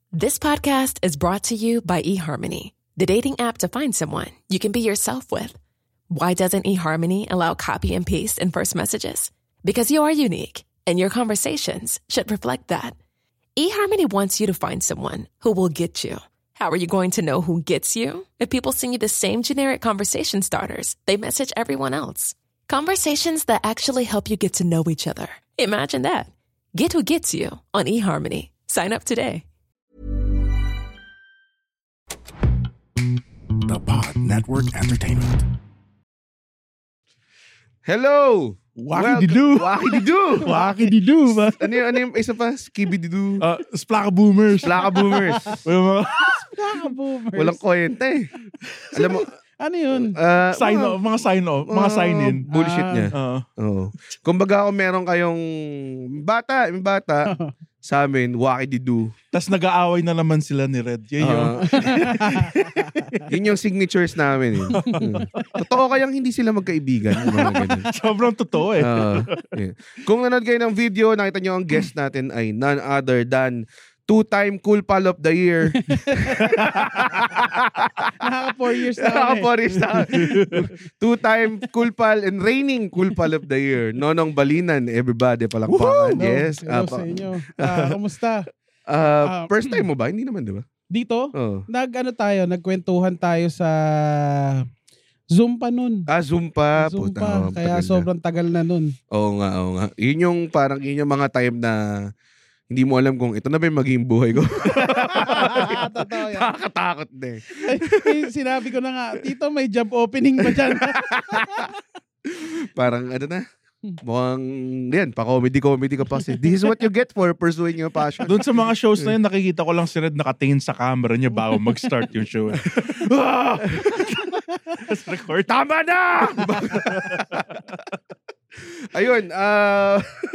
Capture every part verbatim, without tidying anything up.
This podcast is brought to you by eHarmony, the dating app to find someone you can be yourself with. Why doesn't eHarmony allow copy and paste in first messages? Because you are unique, and your conversations should reflect that. eHarmony wants you to find someone who will get you. How are you going to know who gets you? If people send you the same generic conversation starters they message everyone else. Conversations that actually help you get to know each other. Imagine that. Get who gets you on eHarmony. Sign up today. The Pod Network Entertainment. Hello! Waki-di-doo! Waki-di-doo! Waki-di-doo ba? Ano yung, ano yung isa pa? Skibidi-doo. Uh, Splaka Boomers. Splaka Boomers. Splaka Boomers. Walang kwenta eh. Alam mo, ano yun? Uh, sign mga, off, mga sign off, mga uh, sign in. Bullshit ah, niya. Uh. Oo. Kumbaga kung meron kayong bata, yung bata, sa amin, waki-di-doo. Tapos nag-aaway na naman sila ni Red. Yun yung... Uh, yun yung signatures namin. Eh. Totoo kayang hindi sila magkaibigan. Sobrang totoo eh. Uh, yeah. Kung nanood kayo ng video, nakita nyo ang guest natin ay none other than two-time Cool Pal of the Year. Nakaka four years na Nakaka four years na. Two-time Cool Pal and reigning Cool Pal of the Year. Nonong Balinan, everybody palakpakan. Hello. Yes. Hello Uh, sa inyo. Uh, kamusta? Uh, Uh, first time mo ba? Hindi naman, di ba? Dito, Oh. nag-ano tayo, nagkwentuhan tayo sa Zoom pa nun. Ah, Zoom pa. Zoom Puta, pa. oh, Kaya tagal sobrang na. tagal na nun. Oo nga, oo nga. Yun yung parang yun yung mga time na hindi mo alam kung ito na ba yung maging buhay ko. Totoo yan. Nakakatakot na eh. Ay, sinabi ko na nga, Tito, may job opening ba dyan? Parang ano na, mukhang yan, pa-comedy-comedy ka pa. This is what you get for pursuing your passion. Doon sa mga shows na yun, nakikita ko lang si Red nakatingin sa camera niya bago mag-start yung show. Tapos record. Tama na! Ayun, ah... Uh,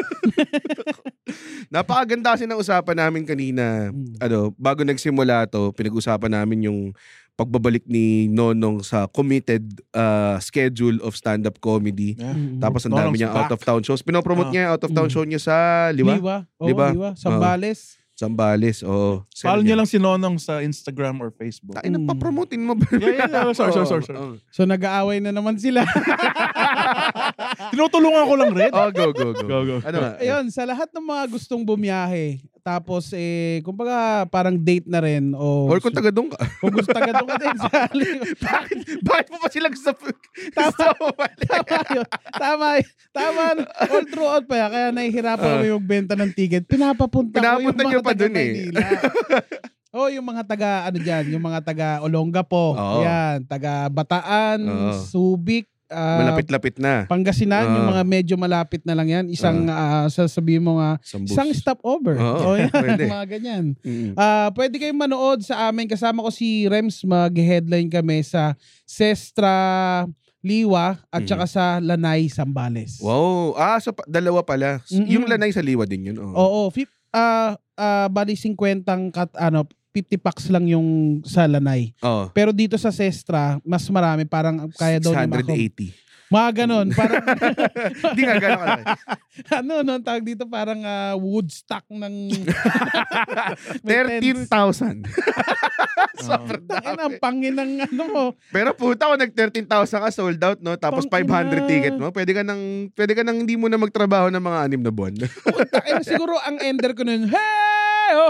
napakaganda kasi ng usapan namin kanina. Mm. Ano, bago nagsimula to, pinag-usapan namin yung pagbabalik ni Nonong sa committed uh, schedule of stand-up comedy. Yeah. Mm. Tapos ang dami Nonong's niyang back. out-of-town shows. Pinopromote Ah. niya yung out-of-town Mm. show niya sa Liwa? Liwa. Oo, Liba? Liwa. Sambales. Sambales, oo. Follow niyo lang si Nonong sa Instagram or Facebook. Ay, napapromotin mo ba? Yeah, yeah, yeah. Sorry, sorry, sorry, sorry. Oo. So nag-aaway na naman sila. Tinutulungan ko lang, Red. Oh, go, go, go. Go, go. Ano nga? Ayun, sa lahat ng mga gustong bumiyahe, tapos eh, kumbaga parang date na rin. O, Or kung taga doon ka. kung gusto taga doon ka din sa bakit, bakit mo pa sila gusto? Tama, tama yun. Tama, tama. All throughout pa yan. Kaya nahihirapan Uh, kami yung benta ng ticket. Pinapapunta ko yung Pinapunta mga nyo pa taga dun eh. Maynila. Oh, yung mga taga, ano dyan, yung mga taga Olongapo. Oo. Yan, taga Bataan, Oo. Subic, ah, Malapit-lapit na. Pangasinan, yung Oo. mga medyo malapit na lang yan. Isang, ah, sasabihin mo nga, Sambus. isang stopover. Oo, Oh, yan, pwede. mga ganyan. Mm. Ah, pwede kayong manood sa amin. Kasama ko si Rems, mag-headline kami sa Sestra Liwa at Mm. saka sa Lanay, Sambales. Wow. Ah, so pa- dalawa pala. Mm-mm. Yung Lanay sa Liwa din yun. Oh. Oo, fif- ah ah, bali fifty kat ano, fifty packs lang yung sa Lanay. Oh. Pero dito sa Sestra, mas marami, parang kaya daw ni Macom. six eighty. Mga ganon, parang Hindi nga gano'n ka. ano no, ang tawag dito parang ah, Woodstock ng may thirteen tents. thousand. Sobrang Tangin ang dami. pangin ng ano mo. Pero puta ko nag thirteen thousand ka sold out, no? Tapos Tangina. five hundred ticket mo. Pwede ka nang pwede ka nang hindi mo na magtrabaho ng mga anim na buwan. Tangin, siguro ang ender ko nun, hey! Oh!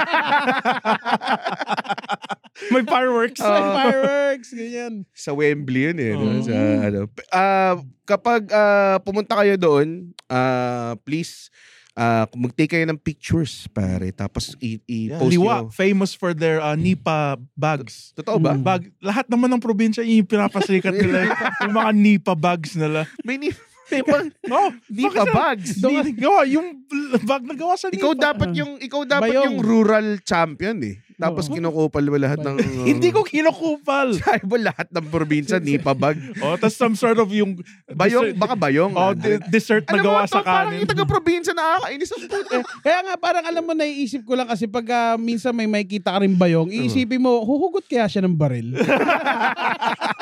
May fireworks. May fireworks, ganyan. Sa Wembley yun eh. No? Oh. Sa, ano. Ah, kapag ah, pumunta kayo doon, ah, please ah, mag-take kayo ng pictures, pare. Tapos i- Yeah, i-post Liwa, nyo. famous for their uh, Nipa bags. Totoo ba? Mm. Bag, lahat naman ng probinsya yung pinapasikat nila. Yung mga Nipa bags nila. May ni... No, Di pa bags. Di, gawa, yung bag na gawa sa Ikaw Nipa. dapat yung ikaw dapat Bayong. yung rural champion eh. Tapos Oo. kinukupal mo lahat ng uh, Hindi ko kinukupal. Sabi mo lahat ng probinsya nipa bag. Oh, tas some sort of yung Bayong, baka bayong. oh, de- dessert na Alam mo, gawa to, sa parang kanin. yung taga-probinsya nakakainis ang puto. Eh, kaya nga parang alam mo, naiisip ko lang kasi pag ah, minsan may makikita ka rin bayong, iisipin mo, huhugot kaya siya ng baril.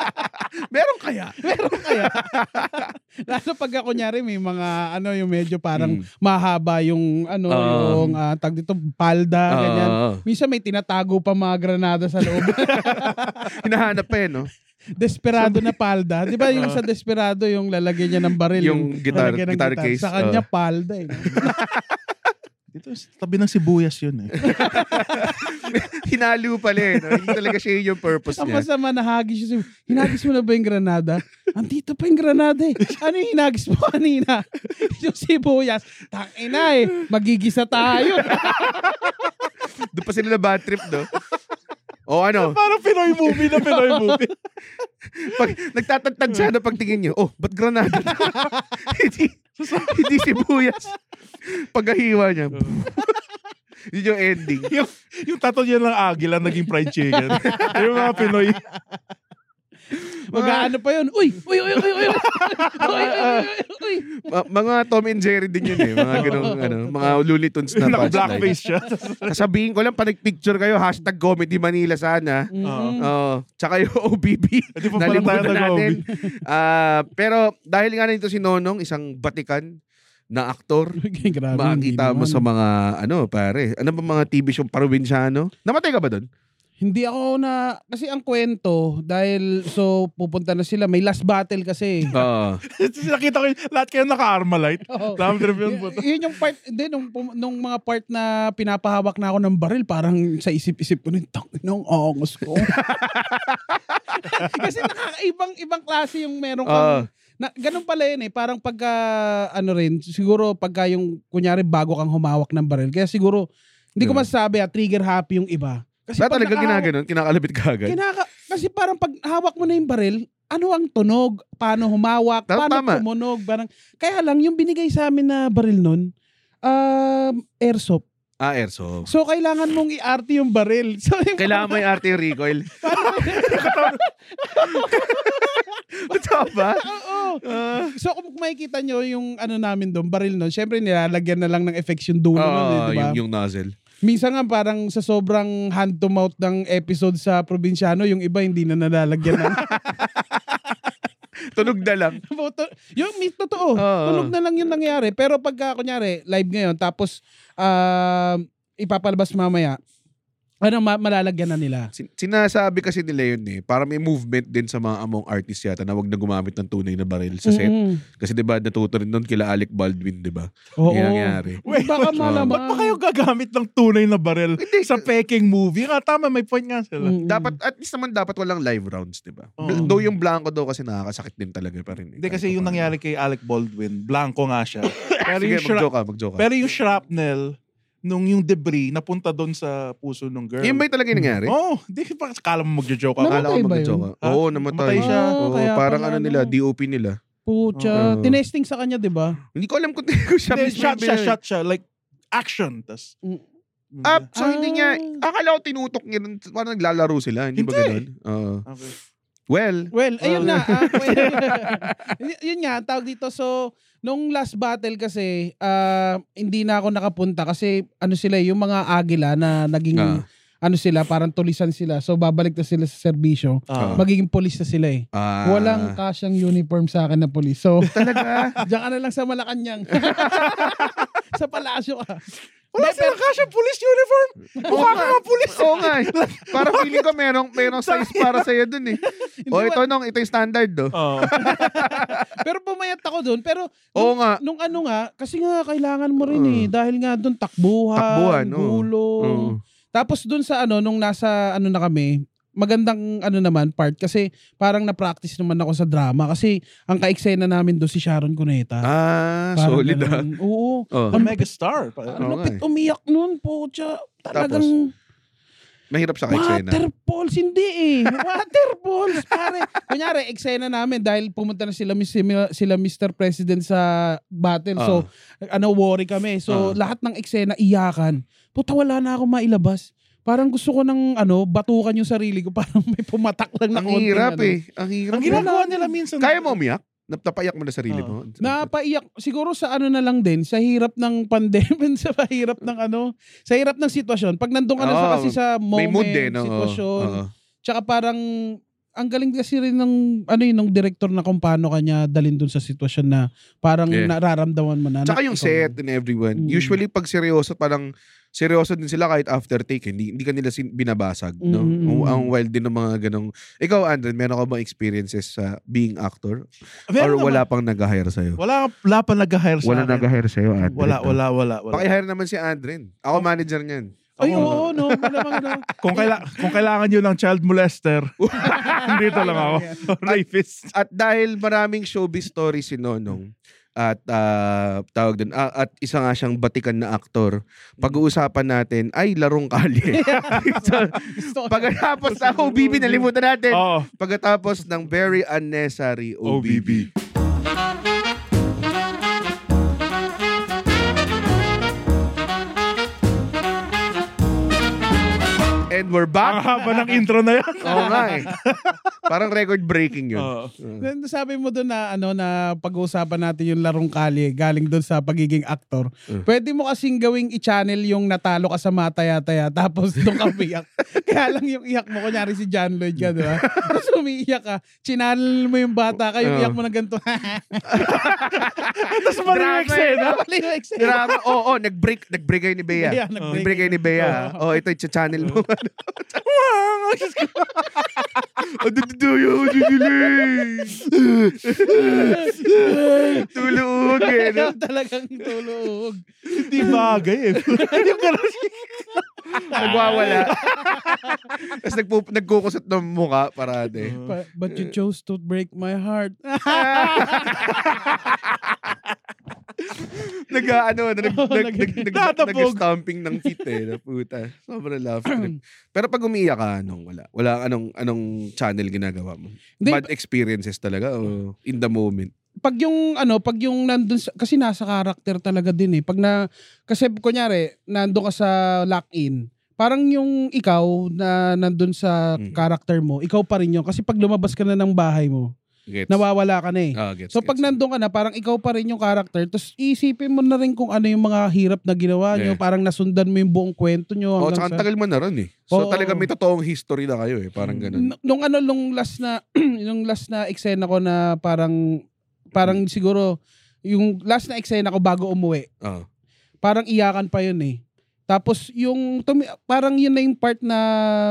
Meron kaya? Meron kaya? Lalo pag ako kunyari may mga ano yung medyo parang Mm. mahaba yung ano Oo. yung uh, tag dito palda Oo. ganyan. Minsan may tinatago pa mga granada sa loob. Hinahanap pa eh, no? Desperado na palda. Di ba yung sa Desperado yung lalagyan niya ng baril? Yung guitar- lalagyan ng guitar case, Sa kanya oo. palda eh. Dito, sa tabi ng sibuyas yun eh. Hinalo pala eh. No? Hindi talaga siya yung purpose Ang niya. masama, nahagis siya. Hinagis mo na ba yung granada? Andito pa yung granada eh. Ano yung hinagis mo kanina? Yung sibuyas. Tangina eh. Magigisa tayo. Doon pa sila na bad trip, no? O ano, Parang Pinoy movie na Pinoy movie. pag nagtatagtag siya na pagtingin niyo, oh, ba't granada? hindi, hindi sibuyas. Pagkahiwa niya. Yun yung ending. yung, yung tato niya ng agila naging fried chicken. Yung mga Pinoy. Mag-ano pa yun. Uy! Uy! Uy! Uy! Uy! Uy! Uy! Uy! Uy! Ma- mga Tom and Jerry din yun eh. Mga ganong, ano, mga Looney Tunes na punchline. Naka-blackface siya. Sasabihin ko lang, pag nag-picture kayo, hashtag Comedy Manila sana. Mm. Oo. Tsaka yung O B B. Hindi pa pala tayo Nalimutan natin. nag-O B. Ah, pero dahil nga nito si Nonong, isang batikan na aktor, Grabe, makikita hindi mo naman. sa mga, ano pare, ano ba mga T V show probinsyano? Namatay ka ba doon? Hindi ako na, kasi ang kwento, dahil, so, pupunta na sila, may last battle kasi. Oo. Nakita ko yun, lahat kayo naka-armalite. Oo. Dami trip yun po. Y- yun yung part, hindi, nung, pum- nung mga part na pinapahawak na ako ng baril, parang sa isip-isip ko rin, tangin ang angos ko. Kasi nakakaibang ibang klase yung meron kang, Oo. na, ganun pala yun eh, parang pagka, ano rin, siguro pagka yung, kunyari, bago kang humawak ng baril, kaya siguro, hindi ko Yeah. masasabi, ah, trigger happy yung iba. Kasi Ba talaga nakahawak- ginaganon? Kinakalabit ka agad? Kinaka, kasi parang pag hawak mo na yung baril, ano ang tunog? Paano humawak? Ta- Paano tama. tumunog? Parang, kaya lang, yung binigay sa amin na baril nun, um, airsoft. Ah, airsoft. So, kailangan mong i-R T yung baril. So, yung Kailangan mo yung R T recoil. Totoo ba? Oo. Ah. So, kung makikita nyo yung ano namin doon, baril nun, syempre nilalagyan na lang ng effects yung dulo nun, eh, Oo, di ba? yung, yung nozzle. Minsan nga parang sa sobrang hand to mouth ng episode sa probinsyano, yung iba hindi na nalalagyan ng Tunog na lang. Motor- yung may totoo. Oo. Tunog na lang yung nangyari. Pero pagka, kunyari, live ngayon, tapos uh, ipapalabas mamaya, ano, ma- malalagyan na nila. Sin- Sinasabi kasi nila yun eh. Para may movement din sa mga among artists yata na wag na gumamit ng tunay na baril sa set. Mm-mm. Kasi diba natuto rin doon kila Alec Baldwin, diba? Oo. Yung nangyari. Wait, Baka wait, malamang. ba't pa kayo gagamit ng tunay na baril sa peking movie? Nga, tama, may point nga sila. Mm-mm. Dapat, at least naman dapat walang live rounds, diba? Oo. Though yung blanco daw kasi nakakasakit din talaga pa rin. eh. Hindi kasi yung nangyari kay Alec Baldwin, blanco nga siya. Pero Sige, yung, shra- mag-joke ka, mag-joke ka. pero yung shrapnel, nung yung debris, napunta doon sa puso ng girl. Yun ba yung talaga yung nangyari? Oo, oh, di pa kala mo magjo-joke ako. Namatay Akala ko ba mag-joke yun? ka. Ha? Oo, namatay. Namatay siya. Ah, Oo, kaya parang pala, ano nila, ano. D O P nila. Pucha. Oo. Tinesting sa kanya, di ba? Hindi ko alam kung kung siya Hindi, mismo shot yung siya, bin- shot siya. Like, action. Tas, Mm. Ah, so hindi niya, Ah. akala ko tinutok niya, nun, parang naglalaro sila. Hindi, ba Hindi. ganun? Oo. Okay. Well, Well, ayun Oh. nga. ah, well, y- yun nga, tawag dito. So, nung last battle kasi, ah, hindi na ako nakapunta kasi ano sila, yung mga agila na naging, Ah. ano sila, parang tulisan sila. So, babalik na sila sa serbisyo. Ah. Magiging polis na sila eh. ah, Walang kasyang uniform sa akin na polis. So, talaga. diyan ka na lang sa Malacanang. Sa palasyo ka. Wala Hindi, silang kasyang police uniform. Mukha ka nga police. Oo nga eh. Parang feeling ko merong, merong size para sa'yo dun eh. O Hindi, ito nung, ito yung standard do. Oo. Pero pumayat ako doon. Pero Oo nung, nga. nung ano nga, kasi nga kailangan mo rin Oo. eh. Dahil nga doon takbuhan, Takbuhan, oo. gulong. Oo. Tapos doon sa ano, nung nasa ano na kami, magandang ano naman part kasi parang na-practice naman ako sa drama kasi ang ka-eksena namin doon si Sharon Cuneta. Ah, Parang solid ah. ganun. Oo. Oh. A megastar. Ang Oo nga lupit eh. umiyak nun po. Tsa, talagang Mahirap sa eksena. waterfalls. Hindi eh. Waterfalls. Pare. Kunyari, eksena namin dahil pumunta na sila, sila, sila mister President sa battle. So, ano, worry kami. So, Ah. lahat ng eksena, iyakan. Puta, wala na ako mailabas. Parang gusto ko ng ano, batukan yung sarili ko. Parang may pumatak lang na Ang konting, hirap ano. eh. Ang hirap. Ang eh. ginagawa nila minsan. Kaya mo umiyak? Napapayak mo na sarili Oo. mo? Napaiyak siguro sa ano na lang din, sa hirap ng pandemic, sa hirap ng ano, sa hirap ng sitwasyon. Pag nandun ka na sa Oo. kasi sa moment, May mood din. No? sitwasyon, Oo. tsaka parang ang galing kasi rin ng ano yun, ng director na kung paano kanya dalhin dun sa sitwasyon na parang Yeah. nararamdaman mo na. Tsaka na yung ikaw set yun. and everyone. Mm. Usually pag seryoso, parang seryoso din sila kahit after take. Hindi, hindi ka nila sin- binabasag. No? Mm, mm, Ang, mm. ang wild din ng mga ganong... Ikaw, Andren, meron ka bang experiences sa being actor? Meron Or wala naman. pang nag-hire sa'yo? Wala, wala pa nag-hire sa Wala akin. nag-hire sa'yo, Andren. Wala, no? wala, wala. wala. Paki-hire naman si Andren. Ako manager niyan. Ay, Ako- oo, no. Malamang na. Kung, kaila- kung kailangan nyo ng child molester, dito lang ako. Rapist. At dahil maraming showbiz stories si Nonong, at ah, tawag din, ah, at isa nga siyang batikan na aktor, pag-uusapan natin ay larong kalye. So, Gusto ko. pagkatapos ng O B B, nalimutan natin. Oo. Pagkatapos ng very unnecessary O B B. And we're Ang back. haba ng intro na yan. Oo nga eh. Parang record breaking yun. Oo. Then, sabi mo doon na ano na pag-uusapan natin yung larong kalye galing doon sa pagiging aktor. Uh. Pwede mo kasing gawing i-channel yung natalo ka sa mataya-taya tapos doon ka umiyak. Kaya lang yung iyak mo, kunyari si John Lloyd ka, di ba? Tapos umiiyak ka, channel mo yung bata ka, yung Uh. iyak mo na ganito. Tapos mali yung Drama eksena. Mali yung eksena. Grabe. Oo, oh, nag-break. Nag-break kayo ni Bea. Bea, nag-break. Nag-break kayo ni Bea. Oh, ito, i-channel mo. Aduduyo, aduduling. Tulog eh. No? Talagang tulog. Hindi bagay eh. Yung gano'n. Nagwawala. Tapos nagpu- nagkukusot ng mukha parate. But, but you chose to break my heart. nag ano, nag, Oh, nag, nag- nag, nag, Tatapog. nag-stomping ng feet eh. Na puta. Sobrang laugh trip. Pero pag umiiyak ka, anong wala? Wala anong anong channel ginagawa mo? Hindi, Bad experiences talaga o in the moment? pag yung ano, pag yung nandun sa, kasi nasa character talaga din eh. Pag na kasi kunyari nandun ka sa lock-in, parang yung ikaw na nandun sa Mm. character mo, ikaw pa rin yun. Kasi pag lumabas ka na ng bahay mo, Gets? nawawala ka na eh. Ah, gets, So pag gets. nandun ka na, parang ikaw pa rin yung character, tapos isipin mo na rin kung ano yung mga hirap na ginawa nyo, Yeah. parang nasundan mo yung buong kwento nyo. Oh, hanggang tsaka ang sa- tagal mo na ron eh. So Oo. talaga may totoong history na kayo eh. Parang ganun. N- nung ano, nung last na, yung last na eksena ko na parang, parang siguro, yung last na eksena ko bago umuwi, Oh. parang iyakan pa yun eh. Tapos yung, tumi- parang yun na yung part na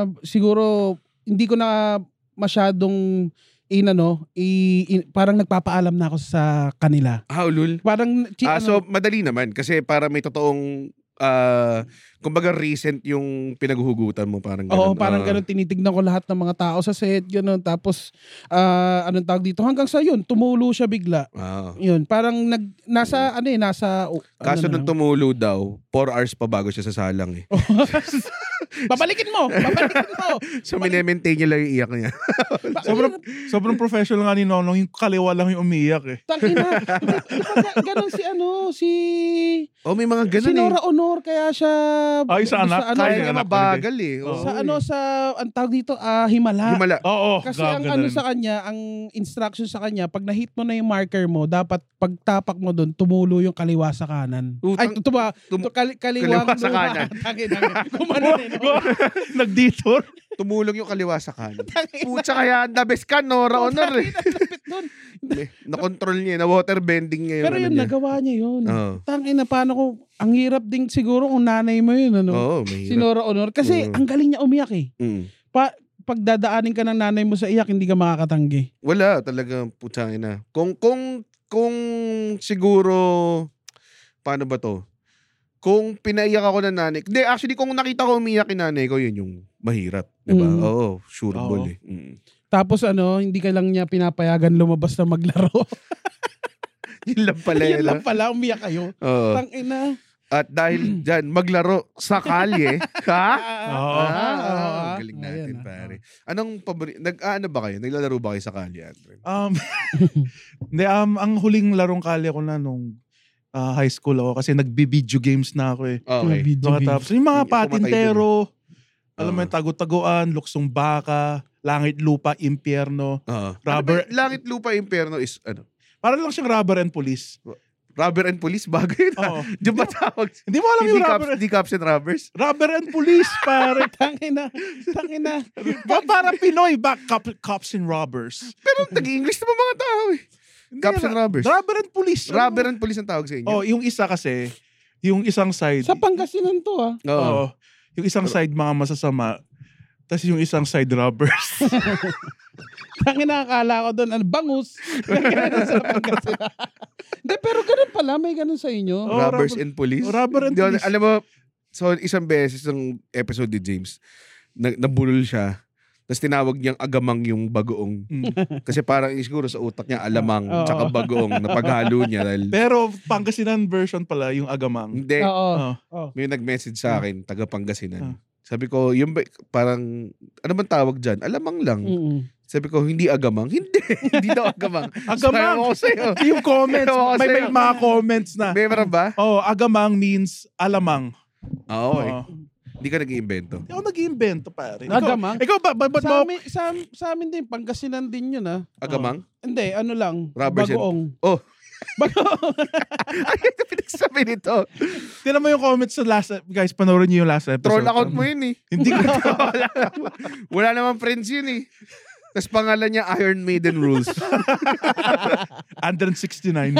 siguro hindi ko na masyadong inano, i, in- parang nagpapaalam na ako sa kanila. Ah, ulul. Parang, chi, Ah, so ano, madali naman kasi para may totoong ah, kumbaga recent yung pinaghuhugutan mo parang ganun. oo, parang Ah. ganun, tinitignan ko lahat ng mga tao sa set, gano'n. Tapos, ah, anong tawag dito? Hanggang sa yun, tumulo siya bigla. Ah. Yun, parang nag, nasa, ano eh, nasa, uh, Kaso ano nung na lang. tumulo daw, four hours pa bago siya sasalang eh. Babalikin mo! Babalikin mo! So mine-maintain niya lang yung iyak niya. Sobrang, sobrang professional nga ni Nonong. Yung kaliwa lang yung umiiyak eh. Tangina. Ganon si ano, si... Oh, may mga Si ganun eh. Nora Honor, kaya siya... Ay, sa anak? Sa ano, Kaya Ay, niya anak ko mabagal eh. Oo. Oo, sa eh. ano, sa... Ang tawag dito, ah, himala. Himala. Oo. Kasi ang ano sa kanya, ang instruction sa kanya, pag na-hit mo na yung marker mo, dapat pag tapak mo doon, tumulo yung kaliwa sa kanan. Utang- Ay, tuba, tum- tu- kali, kaliwang kaliwa sa luha. kanan. Tangina. Kumano eh, no? Nag-detour. Tumulong yung kaliwa sa kanan. Pucha kaya the best ka, Nora Honor eh. Tangina, lapit dun. Na-control niya, na-water bending niya yung Pero ano yun, niya. nagawa niya yun. Oo. Tangina, paano ko, ang hirap din siguro kung nanay mo yun, ano? Oo, Si mahirap. Nora Honor. Kasi Oo. ang galing niya umiyak eh. Mm. Pa, pag dadaanin ka ng nanay mo sa iyak, hindi ka makakatanggi. Wala talaga, putangin na. Kung, kung, kung siguro, paano ba to? Kung pinaiyak ako ng nanay, hindi, actually, kung nakita ko umiyak yung nanay ko, yun yung mahirap. Diba? Mm. Oo, sure Oo. ball eh. Mm. Tapos ano, hindi ka lang niya pinapayagan lumabas na maglaro. Yun lang pala Yun yun. lang pala, umiyak kayo. Oo. Tangina. At dahil dyan, maglaro sa kalye. Ha? Oo. Ah, oo. ang galing natin, Ayan, ah. pare. Anong paborito? Nag, ano ba kayo? Naglalaro ba kayo sa kalye, Andren? Um, hindi, um, ang huling larong kali ko na nung ah, high school ako kasi nagbi-video games na ako eh. Okay. Video games. Tapos yung mga Yung pumatay patintero, alam mo Oo. yung tagu-taguan, luksong baka, langit lupa, impyerno. Oo. Rubber- Ano ba, Langit Lupa Imperno is ano? Para lang siyang rubber and police. Rubber and police, bago yun. Oo. Diyan ba tawag? Hindi mo alam Hindi yung cops, rubber, hindi cops and robbers? rubber and police, pare. Tangina. Tangina. Ba, para Pinoy, back cop, cops and robbers. Pero nag-English naman mga tao eh. Hindi, Cops and robbers. Rubber and police. Rubber and police ang tawag sa inyo? Oh, yung isa kasi, yung isang side. Sa Pangasinan to ah. Oo. Oo. Yung isang side mga masasama, tapos yung isang side robbers. Tangina, akala ko doon, ano, bangus. Ganun sa Pangasinan. Hindi, pero ganun pala, may ganun sa inyo. Oh, Robbers rubber- and police? oh, rubber and Hindi, police. Alam mo, so isang beses ng episode ni James, na, nabulol siya, tapos tinawag niyang agamang yung bagoong. Mm. Kasi parang siguro sa utak niya, alamang, Oo. tsaka bagoong, na paghalo niya. Dahil, Pero Pangasinan version pala, yung agamang. hindi, Oo. Oh. may nag-message sa akin, taga Pangasinan. Ah. Sabi ko, yung ba- parang, ano man tawag dyan? Alamang lang. Mm-mm. Sabi ko, hindi agamang? Hindi. Hindi daw agamang. Agamang. Sabi ko sa'yo. Yung comments, Oo, may, may sa'yo. mga comments na. Meron ba? Oh, agamang means alamang. Oo eh. Oo. Hindi ka nag-iimbento. Hindi ako nag-iimbento, pare. Ikaw, Agamang? ikaw ba, ba, ba't Sa mo? amin, sa, sa amin din, Pangasinan din yun ah. Agamang? Hindi, ano lang, Rubbers and- bagoong. Oh. Bagoong. Ay, ito pinagsabi nito. Tinan mo yung comments sa last, guys, panoorin niyo yung last episode. Troll account mo yun eh. Hindi ko. wala, naman, wala naman friends yun eh. Tapos pangalan niya Iron Maiden Rules. one sixty-nine.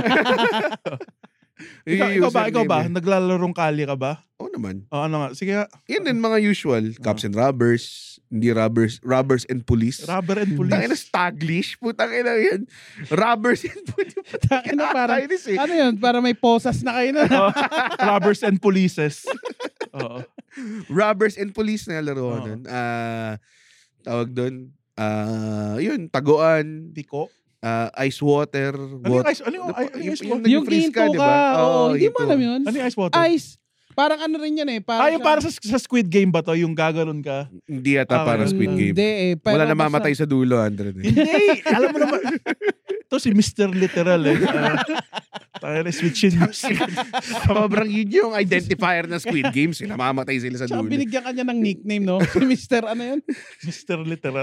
Yung ikaw, ikaw ba, ikaw username ba? eh. Naglalarong kali ka ba? Oo naman. O ano nga, sige nga. Yan din mga usual. Cops and robbers. Hindi robbers. Robbers and police. Rubber and Tangina police. Staglish. Putang ina yan. Robbers and police. Tangina, parang, Nakakainis eh. ano yun, para may posas na kayo na. Oh, robbers and polices. Oo. Robbers and police na laro Oo. nun. Ah, tawag doon. Ah, yun, taguan, Tiko. ah, ice water, Ano yung wat- ice, ano yung, ano yung ice yung, water? Yung nag-freeze hinto ka, di ba? oo, hindi mo hinto. alam yun. Ano yung ice water? Ice. Parang ano rin yan eh. Parang Ah, yung para sa, sa Squid Game ba to? Yung gaganon ka? Hindi yata Ah, parang ganun Squid lang. Game. Hindi eh. pero Wala basta- namamatay sa dulo, Andre. Hindi! Alam mo naman. Ito si Mister Literal eh. Uh, tayo na switchin news. Sobrang yun yung identifier ng Squid Game. Sila namamatay sila sa Tsaka dulo. binigyan ka niya ng nickname, no? Si Mister ano yun? Mister Literal.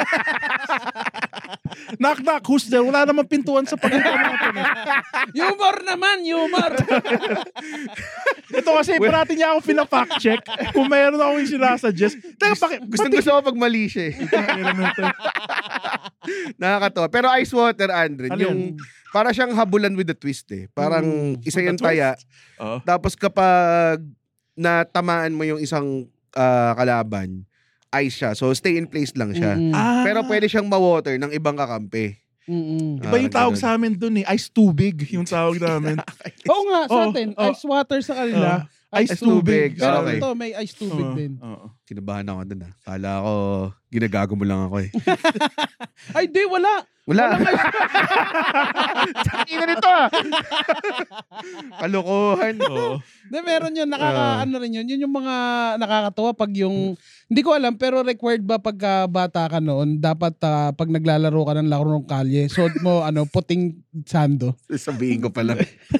Knock knock, who's there? Wala namang pintuan sa pagitan natin. Eh. Humor naman, humor! Ito kasi parati niya ako pina-fact check. Kung mayroon ako yung sinasuggest. Teka, bakit? Gusto gusto ko pag mali siya eh. Nakakatawa. Pero ice water, Andre, Ano yung yun? para siyang habulan with the twist eh. Parang Mm, isa with yung the twist? taya. Oo. Tapos kapag natamaan mo yung isang ah, kalaban, ice siya. So stay in place lang siya. Mm-mm. Ah, Pero pwede siyang ma-water ng ibang kakampi. Mm-mm. Iba yung Ah, tawag ganun. sa amin dun eh. Ice tubig yung tawag namin. Oo nga, sa Oo, atin. oo. Ice water sa kanila. Ah, ice Ice tubig. tubig. Pero Okay. ito, may ice tubig Oo, din. oo. Kinabahan ako dun ah. Kala ko, ginagago mo lang ako eh. Ay, di, wala. Wala. Ina nito ah. Kalokohan. Oo. Di, meron yun. Nakaka, Ah. ano rin yun. Yun yung mga nakakatawa pag yung, hindi ko alam, pero required ba pagka bata ka noon, dapat ah, pag naglalaro ka ng laro ng kalye, suot mo, ano, puting sando. Sabihin ko pala.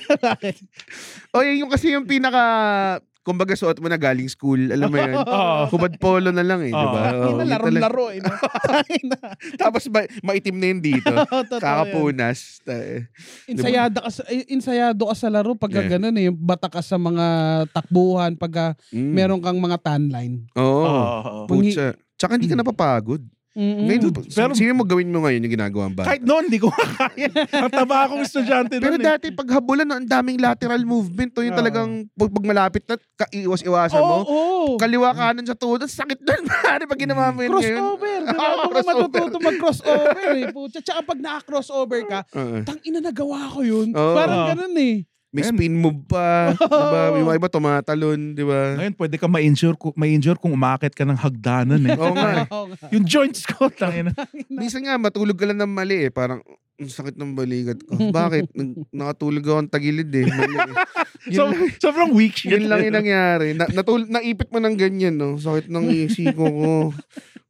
O yun yung kasi yung pinaka, kumbaga suot mo na galing school. Alam mo yun? Oo. Kubad polo na lang eh. Oo. Diba? Ay, Oo, na, yun talaga. laro-laro eh. No? Ay, na. Tapos ma- maitim na yun dito. Totoo yan. Kakapunas. Ta- Insayado ka sa, eh, insayado ka sa laro pagka Yeah. ganun eh. Yung bata ka sa mga takbuhan, pagka Mm. meron kang mga tan line. Oo. Oo. Putsa. Tsaka hindi ka napapagod. Mm-mm. Ngayon, Pero- sino mo gawin mo ngayon yung ginagawa ba? Kahit noon, hindi ko kaya. Ang taba akong estudyante Pero noon eh. dati pag habulan, ang daming lateral movement. To yung Oo. talagang pag, pag malapit na, ka- iwas-iwasan Oo, mo. oo. Kaliwa kanan sa tuhod. Ang sakit doon. Pare, pag ginawa mo yun ngayon. Crossover. Di ba? Oo, Kung crossover. matututo mag-crossover eh. Putya. Tsaka pag naka-crossover ka, Oo. tang ina nagawa ko yun. Oo. Parang ganun eh. May spin move pa. Diba? Yung mga iba tumatalon. Diba? Ngayon, pwede ka ma-injure, ku- ma-injure kung umakit ka ng hagdanan eh. Oo nga. Oo nga. Yung joints ko, tangina. Minsan nga, matulog ka lang ng mali eh. Parang, ang sakit ng balikat ko. Bakit? Nag- nakatulog ako ng tagilid eh. Mali eh. Yun, So, lang, sobrang weak shit. yun lang yung nangyari. Na, natul- naipit mo ng ganyan, no? Sakit ng siko ko.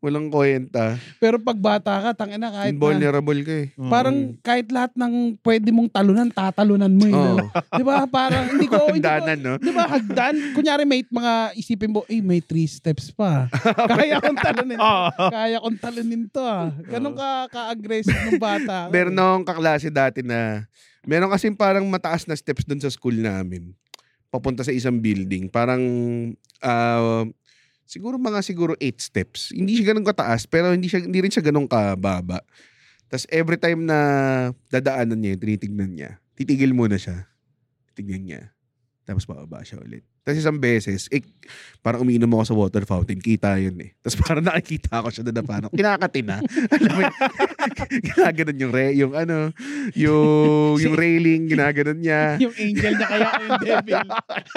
Walang kwenta. Pero pag bata ka, tangina kahit na, Invulnerable ka eh. parang kahit lahat ng pwede mong talunan, tatalunan mo yun. Oo. Di ba? Parang hindi ko, hindi ko, Hagdanan, no? di ba hagdan? Kunyari may mga isipin mo, eh may three steps pa. Kaya kong talunin. Ah. Kaya kong talunin to ah. Ganun ka, ka-aggressive ng bata. Meron akong kaklase dati na, meron kasing parang mataas na steps dun sa school namin. Papunta sa isang building. Parang, ah, siguro mga siguro eight steps. Hindi siya ganun kataas, pero hindi, siya, hindi rin siya ganun kababa. Tapos every time na dadaanan niya, tinitignan niya, titigil muna siya. Titignan niya. Tapos bababa siya ulit. Tapos isang beses, eh, parang umiinom ako sa water fountain, kita yun eh. Tapos parang nakikita ko siya doon na parang kinakatina. Alam mo yun, ginaganon yung, re, yung ano, yung, yung railing, ginaganon niya. Yung angel niya kaya yung devil.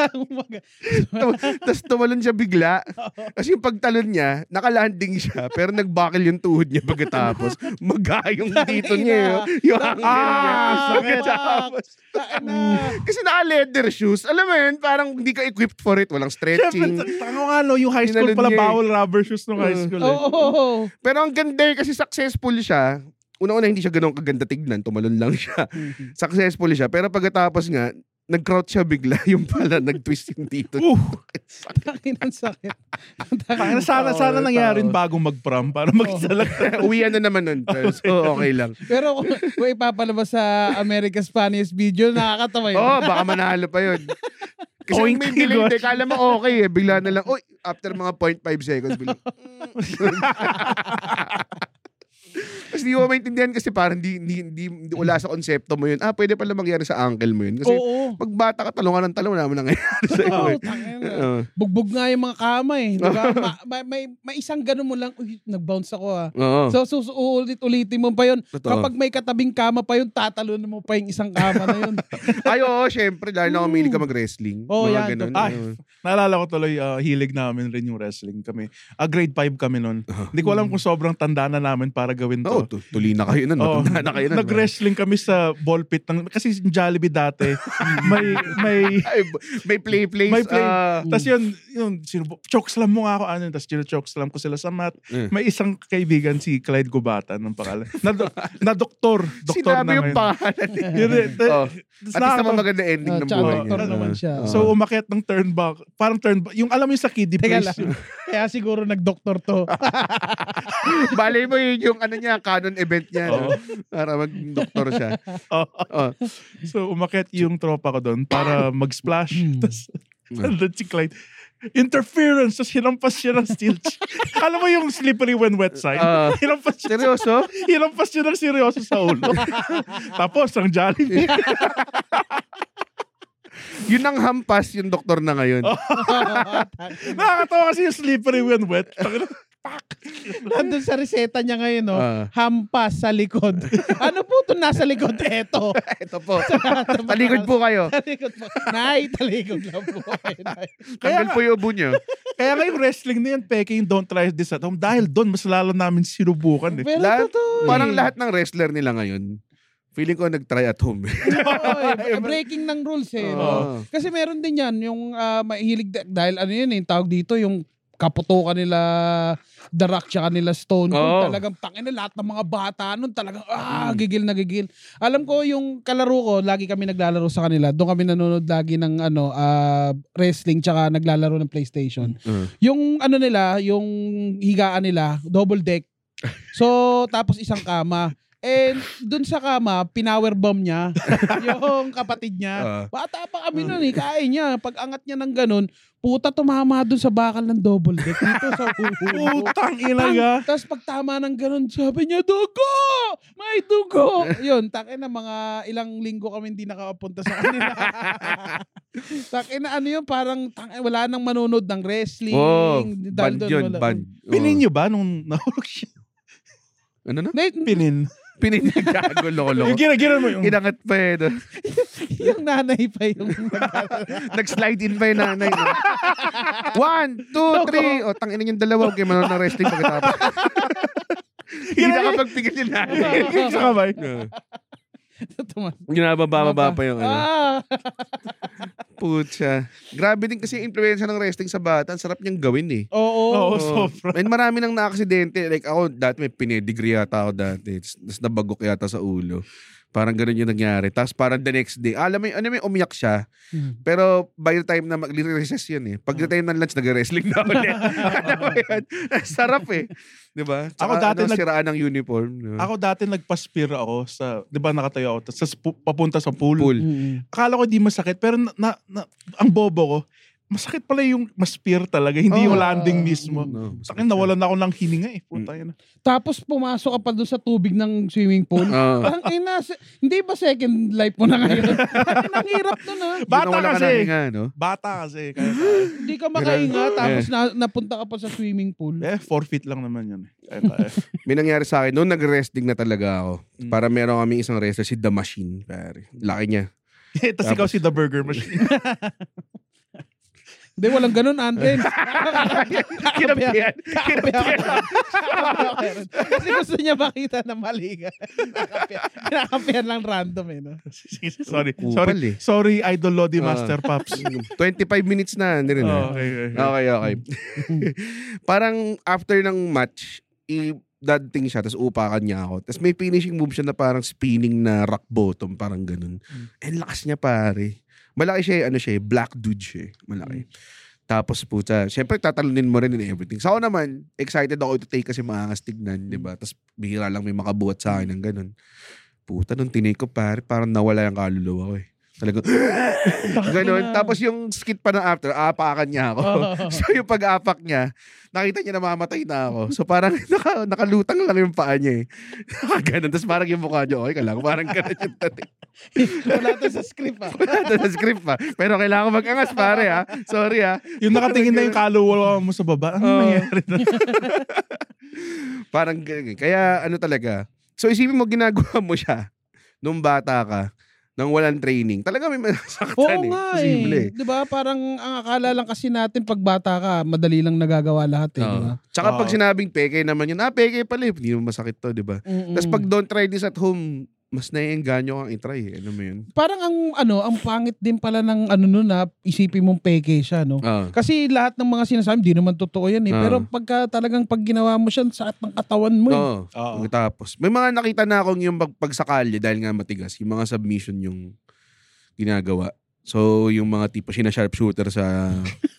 Tapos tumalon siya bigla. Kasi yung pagtalon niya, nakalanding siya, pero nagbakil yung tuhod niya pagkatapos. Magayong dito niya. Yung, yung hangin niya. Ah, Pagkatapos. Kasi naka-leather shoes. Alam mo yun, parang hindi ka equipped for it. Walang stretching. Siyempre, tango nga no, yung high school Sinalon pala niya eh. bawal rubber shoes nung high school Oo. eh. Oh, oh, oh. Pero ang ganda eh, kasi successful siya. Una-una hindi siya ganun kaganda tignan. Tumalon lang siya. Successful siya. Pero pagkatapos nga, nag-crouch siya bigla. Yung pala, nag-twist yung dito. Uh, Takin ang sakit. Tangina, sana, sana nangyari rin bago mag-prom para mag-isa lang. Uwian na naman nun. So, okay lang. Pero kung, kung ipapalabas sa America's Funniest Video, nakakatawa yun. Oo, oh, baka manalo pa yun. Kasi Oink, may delay, gosh. de, kala mo okay eh. Bigla na lang, uy, after mga zero point five seconds, bigla. Kasi di mo maintindihan kasi parang di, di, di, di wala sa konsepto mo yun. Ah, pwede pala mangyari sa uncle mo yun. Kasi Oo. pag bata ka, talungan ng talungan naman nangyayari sa iyo. Oo, eh. tangina. Oo. Bugbog nga yung mga kama eh. Diba? Ma- ma- may, may isang ganun mo lang, uy, nag-bounce ako ah. Oo. So, so, so ulit-ulitin mo pa yun. Totoo. Kapag may katabing kama pa yun, tatalunan mo pa yung isang kama na yun. Ay, oo, syempre. Dahil na kumili ka mag-wrestling. Oo, Mga yan. ganun. Ay, Oo. naalala ko tuloy, uh, hilig namin rin yung wrestling kami. Ah, grade five kami nun. Hindi ko alam kung sobrang tanda na namin para gawin Oo, to. tu- tuli na kayo nun. Oo. Matanda na kayo nun. Nag-wrestling kami sa ball pit ng, kasi yung Jollibee dati may may Ay, may play place. may play. ah, Tapos yun, yun sino, chokeslam mo nga ako ano, tapos chokeslam ko sila sa mat. Eh. May isang kaibigan si Clyde Gubata ng pangalan. Na, do- na doktor, doktor sinabi na yung ngayon. pangalan. Yun eh. Oh. Tapos At least naman nakakatawa. maganda ending Ah, ng tsaka buhay doktor niya. naman Ah, siya. oo. So umakyat ng turnback, parang turnback, yung alam mo yung sa kiddie Teka place. lang. Kaya siguro nag-doktor to. Balay mo yun yung ano niya, canon event niya. Oo. No? Para mag-doktor siya. Oh. Oh. So umakyat yung tropa ko doon para mag-splash. Tapos nandun si Clyde. Interference! Tapos hinampas siya ng steel chair. Alam mo yung slippery when wet sign? Ah. hinampas siya. Seryoso? Hinampas siya ng seryoso sa ulo. Tapos ang Jollibee. Yun ang hampas yung doktor na ngayon. Nakakatawa kasi yung slippery when wet. Nandun sa reseta niya ngayon, no? Ah. Hampas sa likod. Ano po ito nasa likod? Eto. Ito po. Talikod po kayo. Talikod po. Nay, talikod lang po. Ay, nay. Tanggal po yung ubo niyo. Kaya nga yung wrestling na yan, peking don't try this at home. Dahil doon, mas lalo namin sinubukan eh. Pero Lahat, totoo. parang eh. lahat ng wrestler nila ngayon, feeling ko nag-try at home. Oo, eh, breaking ng rules eh. No? Oo. Kasi meron din yan, yung ah, mahilig, dahil ano yun eh, tawag dito, yung kaputukan nila The Rock tsaka nila Stone Cold. Oo. Talagang tangin na lahat ng mga bata nun talagang ah, gigil na gigil. Alam ko yung kalaro ko, lagi kami naglalaro sa kanila. Doon kami nanonood lagi ng ano ah, wrestling tsaka naglalaro ng PlayStation. Uh. Yung ano nila, yung higaan nila, double deck. So, tapos isang kama. And dun sa kama, pinower bomb niya yung kapatid niya. Ah. Bata pa kami nun eh, kain niya. Pag angat niya ng ganun, puta tumama dun sa bakal ng double deck dito sa ulo. Putang ilaga. Tapos pag tama ng ganun, sabi niya, dugo! May dugo! Yun, takin na mga ilang linggo kami hindi nakapunta sa kanila. Takin na ano yun, parang tangin, wala nang manonood ng wrestling. Oh, Dahil band doon yun, wala- band. Pinin nyo ba nung nahulog siya? Ano na? Hindi, Pinin. Pininigago, lolo. Yung ginagiran mo yung... Inangat pa eh. no? yung nanay pa yung Nag-slide in pa yung nanay. No? One, two, three. O, tangin yung dalawa. Okay, manood ng wrestling pagkatapos. Hindi nakapagpigil yung nanay. sa kamay. Tumas. Ginababa-baba pa yung ano. Ah! Putya. Grabe din kasi yung influensya ng wrestling sa bata. Ang sarap niyang gawin eh. Oo. Oo, sobra. And marami nang na-aksidente. Like ako, dati may pinidegree yata ako dati. Tapos nabagok yata sa ulo. Parang ganun yung nangyari. Tapos parang the next day, alam mo, ano may umiyak siya. Hmm. Pero by the time na mag-recess yun eh. Pag the time ng lunch, nag-wrestling na ulit. Alam mo yun? Sarap eh. Diba? Tsaka, Ako dati ano, nag- siraan ng uniform. Diba? Ako dati nagpa-spear ako sa, di ba nakatayo ako, sa sp- papunta sa pool. Pool. Mm. Akala ko di masakit, pero na, na, na- ang bobo ko, masakit pala yung ma-spear talaga, hindi yung Oh. landing mismo. No, Sa akin, nawalan ako ng hininga eh. Puta Mm. yun. Tapos pumasok ka pa doon sa tubig ng swimming pool. Oo. Parang ina, se- hindi ba second life mo na ngayon? Ang hirap nun ah. Bata Yun ang wala ka kasi. ng hinga, no? Bata kasi. Kaya, kaya. Hindi ka makahinga tapos na, napunta ka pa sa swimming pool. eh, four feet lang naman yun. Eh. Kaya, kaya. May nangyari sa akin, noon nag-wrestling na talaga ako. Mm. Para meron kami isang wrestler, si The Machine. Pare. Laki niya. Tapos ikaw si The Burger Machine. Hindi, walang ganun, Andren. Kinapihan. Kakapihan. Kasi gusto niya makita na mali ka. Kinakapihan lang random eh. No? sorry. Kupal Sorry. eh. Sorry, Idol Lodi Ah. Master Pops. twenty-five minutes na. Hindi rin Oh, eh. okay, okay. Okay, okay. Parang after ng match, i-dating siya, tapos upakan niya ako. Tapos may finishing move siya na parang spinning na rock bottom, parang ganun. And lakas niya pare. Malaki siya, ano siya, black dude siya. Malaki. Tapos puta, syempre tatalunin mo rin and everything. So ako naman, excited ako to take kasi maangas tignan, di ba? Tapos bihira lang may makabuhat sa akin ng ganun. Puta, nung tinake ko pare, parang nawala yung kaluluwa ko eh. Talagang, ganun. Tapos yung skit pa ng after, aapakan niya ako. So yung pag-apak niya, nakita niya na mamatay na ako. So parang naka, nakalutang lang yung paa niya eh. Ganun. Tapos parang yung mukha niya, okay ka lang. Parang ganun yung tating. Wala to sa script ah. Wala na sa script pa. Pero kailangan ko mag-angas pare ha. Sorry ha. Yung nakatingin na yung kaluluwa mo sa baba. Ano Oo. nangyari na? Parang ganun. Kaya ano talaga. So isipin mo, ginagawa mo siya nung bata ka, nang walang training. Talaga may masaktan Oo eh. nga Posible eh. Di ba? Parang ang akala lang kasi natin pag bata ka, madali lang nagagawa lahat eh. Di ba? Oo. Tsaka pag Oo. sinabing peke naman yun, ah, peke pala eh. Hindi mo masakit to, di ba? Mm-mm. Tapos pag don't try this at home, mas naiengganyo kang itry eh. Ano mo yun? Parang ang ano, ang pangit din pala ng ano nun na isipin mong peke siya, no? Ah. Kasi lahat ng mga sinasabi, di naman totoo yan eh. Ah. Pero pagka talagang pag ginawa mo siya, sa ng katawan mo eh. Oo. Oo. Tapos, may mga nakita na akong yung pag pagsakalye dahil nga matigas. Yung mga submission yung ginagawa. So, yung mga tipo, sina-sharpshooter sa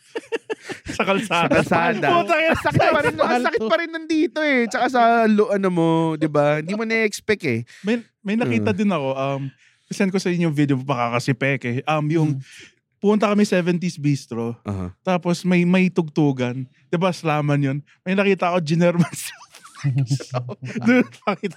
Sa kalsada. sa kalsada. Puta yan. Sakit pa rin, ang sakit pa rin nandito eh. Tsaka sa, lo, ano mo, di ba? Hindi mo na-expect eh. May, may nakita din ako. Um, send ko sa inyo yung video, baka kasi peke. Um, yung, punta kami seventies Bistro. Aha. Tapos may may tugtugan. Diba, slaman yun. May nakita ako, Ginerman. Doon, nakita.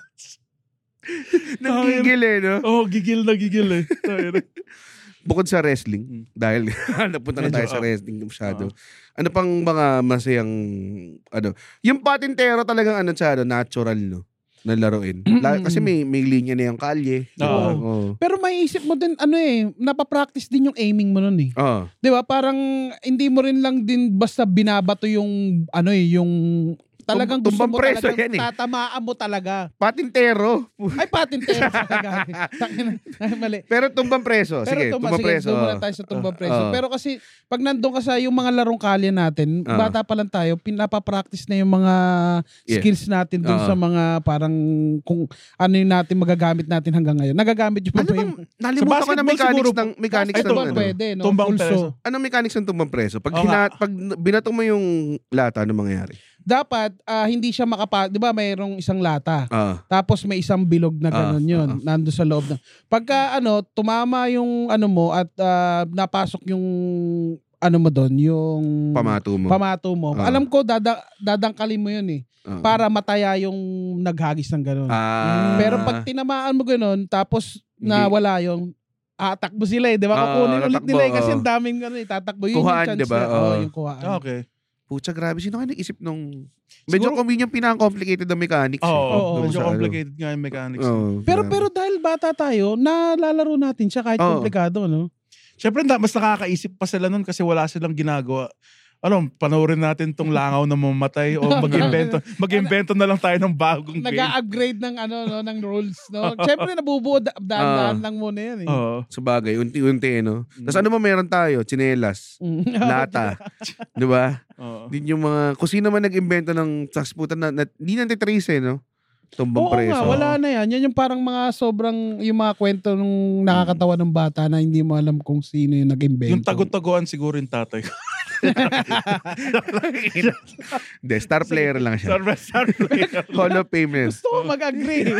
Nagigil eh, no? Oh, gigil na gigil eh. Bukod sa wrestling, dahil napunta na Medyo, tayo sa ah, wrestling masyado. Ano pang mga masayang, ano, yung patintero talagang ano sa ano, natural, no? Na laruin. La- kasi may may linya na yung kalye. di ba? Oo. Oo. Pero may isip mo din, ano eh, napapractice din yung aiming mo nun eh. Oo. Di ba? Parang hindi mo rin lang din basta binabato yung, ano eh, yung talagang Tum- gusto tumbang mo preso talagang yan eh. tatamaan mo talaga. Patintero. Ay, patintero talaga. Tangina. Ay, mali. Pero tumbang preso. Pero Sige, tumba, tumbang sige, preso. doon muna tayo sa tumbang preso. Oo. Pero kasi, pag nandun ka sa yung mga larong kalye natin, Oo. bata pa lang tayo, pinapapractice na yung mga Yeah. skills natin dun Oo. sa mga parang kung ano yung natin magagamit natin hanggang ngayon. Nagagamit yung Ano pa bang, yung nalimutan ko na basketball mechanics siguro, ng, mechanics ito ng, ba ano. pwede, no? Tumbang Pulso. preso. Anong mechanics ng tumbang preso? Pag, Oo hina, nga. pag binato mo yung lata, ano mangyayari? Dapat, ah, hindi siya makapa... Di ba, mayroong isang lata. Ah. Tapos may isang bilog na Ah, gano'n yun. ah, Nando sa loob na. Pagka ano, tumama yung ano mo at ah, napasok yung ano mo doon, yung Pamato mo. pamato mo. Ah. Alam ko, dada, dadangkalin mo yun eh. Ah. Para mataya yung naghagis ng gano'n. Ah. Pero pag tinamaan mo gano'n, tapos nawala yung atakbo sila eh. Di ba? Ah, Kukunin ulit tatakbo, nila eh. Kasi oh. ang daming gano'n eh. Tatakbo. Yun Kuhaan, yung chance di ba? na. Oo, Oh. yung kuhaan. Okay. Pucha, grabe. Sino kayo nag-isip nung... Medyo Siguro- convenient pinaka-complicated na mechanics. Oo, eh. oh, Doon medyo sa ano. complicated nga yung mechanics. Oo, Pero grabe. pero dahil bata tayo, nalalaro natin siya kahit Oo. komplikado, no? Siyempre, na- mas nakakaisip pa sila nun kasi wala silang ginagawa. ano, panoorin natin tong langaw na mamatay o mag-invento, mag-invento na lang tayo ng bagong game. Nag-upgrade ng ano no ng rules no. Siyempre nabubuo da- dahan-dahan Ah. lang muna yan eh. Oo. Sa bagay, unti-unti, eh, no? Tapos ano ba meron tayo? Tsinelas, Mm. lata, di ba? Oo. Din yung mga, kung sino man nag-invento ng saksputan na, na di nantitrace eh, no? Tumbang Oo preso. nga, wala na yan. Yan yung parang mga sobrang, yung mga kwento nung nakakatawa ng bata na hindi mo alam kung sino yung nag-invento. Yung tago-taguan siguro yung tatay ko. Hindi, star player lang siya. Star, star player. Hall of Fame yan. Gusto ko mag-agree.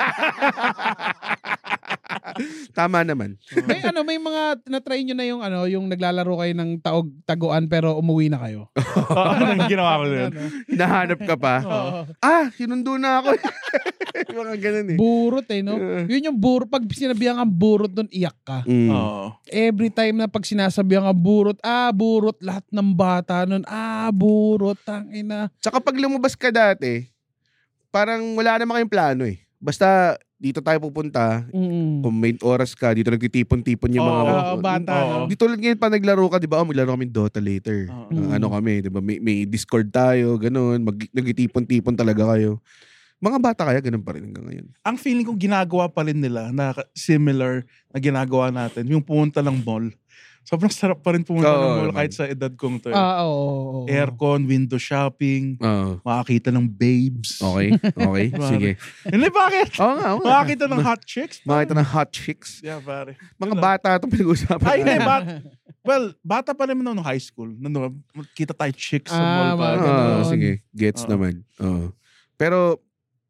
Tama naman. may ano, may mga na-try nyo na yung ano, yung naglalaro kayo ng taog taguan pero umuwi na kayo. Oo, anong ginawa ko yun? Ano? Hinahanap ka pa. Oo. Ah, sinundo na ako. Mga ganun eh. Burot eh, no? Yun yung burot. Pag sinabihan kang burot doon, iyak ka. Mm. Oo. Every time na pag sinasabihan kang burot, ah, burot, lahat ng bata nun, ah, burot, tangina. Tsaka pag lumabas ka dati, parang wala naman kayong plano eh. Basta dito tayo pupunta, Mm. kung may oras ka, dito nagtitipon-tipon yung mga... Oo, oo, bata, Oo. no? Di tulad ngayon pa naglaro ka, di ba? Oh, maglaro kami Dota later. Oo. Uh, ano kami, di ba? May, may Discord tayo, ganun. Mag, nagtitipon-tipon talaga kayo. Mga bata kaya, ganun pa rin hanggang ngayon. Ang feeling ko ginagawa pa rin nila na similar na ginagawa natin, yung pumunta ng mall. Sobrang sarap pa rin pumunta Oo, ng mall naman. kahit sa edad kong to. eh. Ah, oo. oo, oo. Aircon, window shopping, Oo. makakita ng babes. Okay, okay. Sige. Hindi, bakit? Oo nga, oo nga. Makakita ng hot chicks? Makita ng hot chicks. Yeah, pare. Mga bata itong pinag-usapan. Ay, hindi, natin. bat, well, bata pa naman noong high school. Nano, kita tayo chicks sa Ah, mall pa. mga Oo, ganun. sige. Gets Oo. naman. Oo. Pero,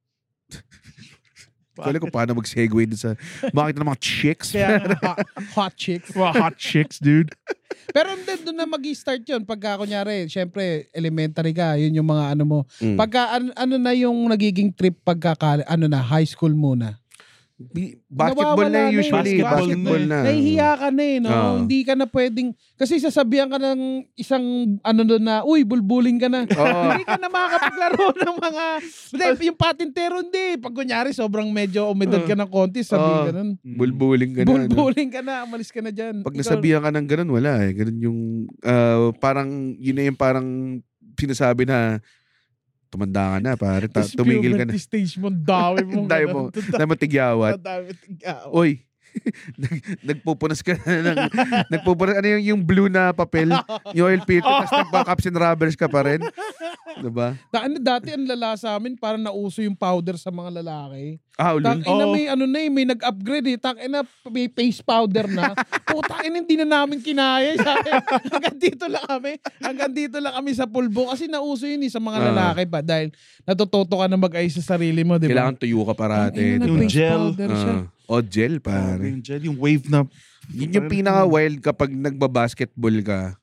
kala ko paano mag-segue dun sa makita ng mga chicks. Kaya hot, hot chicks. Mga hot chicks, dude. Pero hindi, doon na mag-start yun. Pagka, kunyari, syempre, elementary ka, yun yung mga ano mo. Mm. Pagka, ano, ano na yung nagiging trip pagka, ano na, high school muna. Bi- Basketball Nawawala na eh. usually. Basketball Basketball na. na. Nahihiya ka na eh, no? Oo. Hindi ka na pwedeng, kasi sasabihan ka ng isang, ano doon na, uy, bulbuling ka na. Oo. Hindi ka na makakapaglaro ng mga, hindi, yung patintero, hindi. Pag kunyari, sobrang medyo umedad ka ng konti, sabihin Oo. ka nun. Bulbuling ka na. ano. Bulbuling ka na, amalis ka na dyan. Pag Ikaw- nasabihan ka ng ganun, wala eh. Ganun yung, ah, parang, yun na yung parang sinasabi na, tumanda ka na, pare. Ta- Tapos tumigil ka na. puberty stage mo, dami mo. Dami mo. Na matigyawat. Dami tigaw. Oy, nag, nagpupunas ka na ng, nagpupunas, ano yung, yung blue na papel, yung oil filter, tapos nagpa-caps and rubbers ka pa rin. Diba? Da, ano, dati ang lala sa amin, parang nauso yung powder sa mga lalaki. Ah, Tang ulul. ina Oo. may ano na eh, may nag-upgrade eh. Tang ina may face powder na. Puta ina hindi na namin kinaya. Sabi, hanggang dito lang kami. Hanggang dito lang kami sa pulbo kasi nauso yun eh sa mga Ah. lalaki pa dahil natututo ka na mag-ayos sa sarili mo, di ba? Kailangan tuyo ka parate. Tang ina, diba? Yung face gel. powder siya. Ah, o gel, pare. Yung gel, yung wave na... Yun yung pinaka-wild kapag nagbabasketball ka.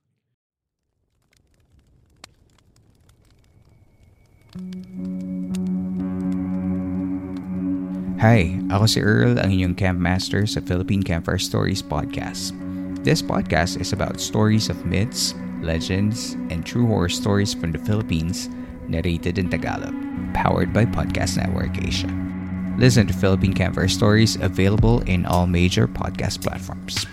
Hi, ako si Earl, ang inyong camp master sa Philippine Campfire Stories podcast. This podcast is about stories of myths, legends, and true horror stories from the Philippines, narrated in Tagalog, powered by Podcast Network Asia. Listen to Philippine Campfire Stories, available in all major podcast platforms.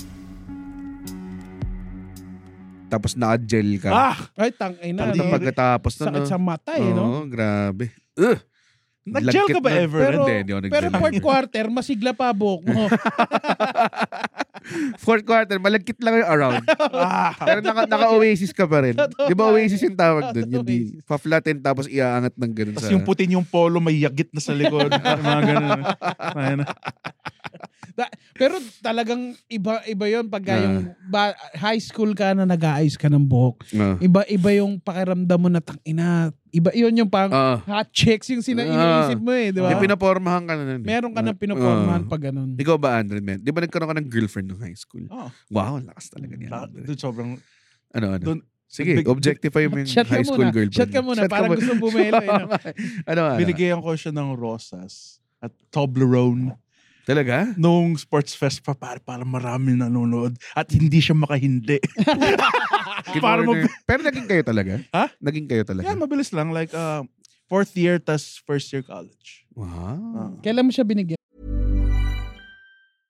Tapos na-gel ka. Ah! Ay, tang ina. Tapos No? pagkatapos na, Sakit no? sa mata eh, no? Oo, grabe. Ugh! Nag-gel ka Lagkit ba na. ever? Pero, Hindi, hindi ako pero nag-gel. fourth quarter, masigla pa buhok mo. Fourth quarter, malagkit lang yung around. Ah! Pero naka, naka-oasis ka pa rin. Totoo Di ba nga oasis yung tawag doon? Totoo, Yung di, oasis. pa-flatten tapos iaangat ng ganun Tapos sa... yung putin yung polo may yagit na sa likod. Mga ganun. Ayun na. Da- pero talagang iba iba 'yon pagka Ah. yung ba- high school ka na nag-aayos ka ng buhok. Ah. Iba iba yung pakiramdam mo na tang ina. Iba 'yon yung pang Ah. hot chicks yung sina Ah. iniisip mo eh, di ba? May pinapormahan ka na nun. eh. Meron ka ng Ah. pinopormahan Ah. pag ganun. Ikaw ba, Andren, man? Di ba nagkaroon ka ng girlfriend nung high school? Oh, Wow, lakas talaga niyan. ta- Andre. dude, sobrang... Ano, ano? Doon, Sige, big- objectify mo yung Shot ka high school muna. girlfriend. Shot ka muna, Shot parang muna. gusto bumelo. Eh, no? ano, ano? binigyan ko siya ng rosas at Toblerone Talaga? nung sports fest pa para, para marami nanonood at hindi siya makahindi. para mag... Kinorder- Pero naging kayo talaga? Ha? Naging kayo talaga? Yeah, mabilis lang. Like, uh, fourth year tas first year college. Wow. Ah. Kailan mo siya binigyan?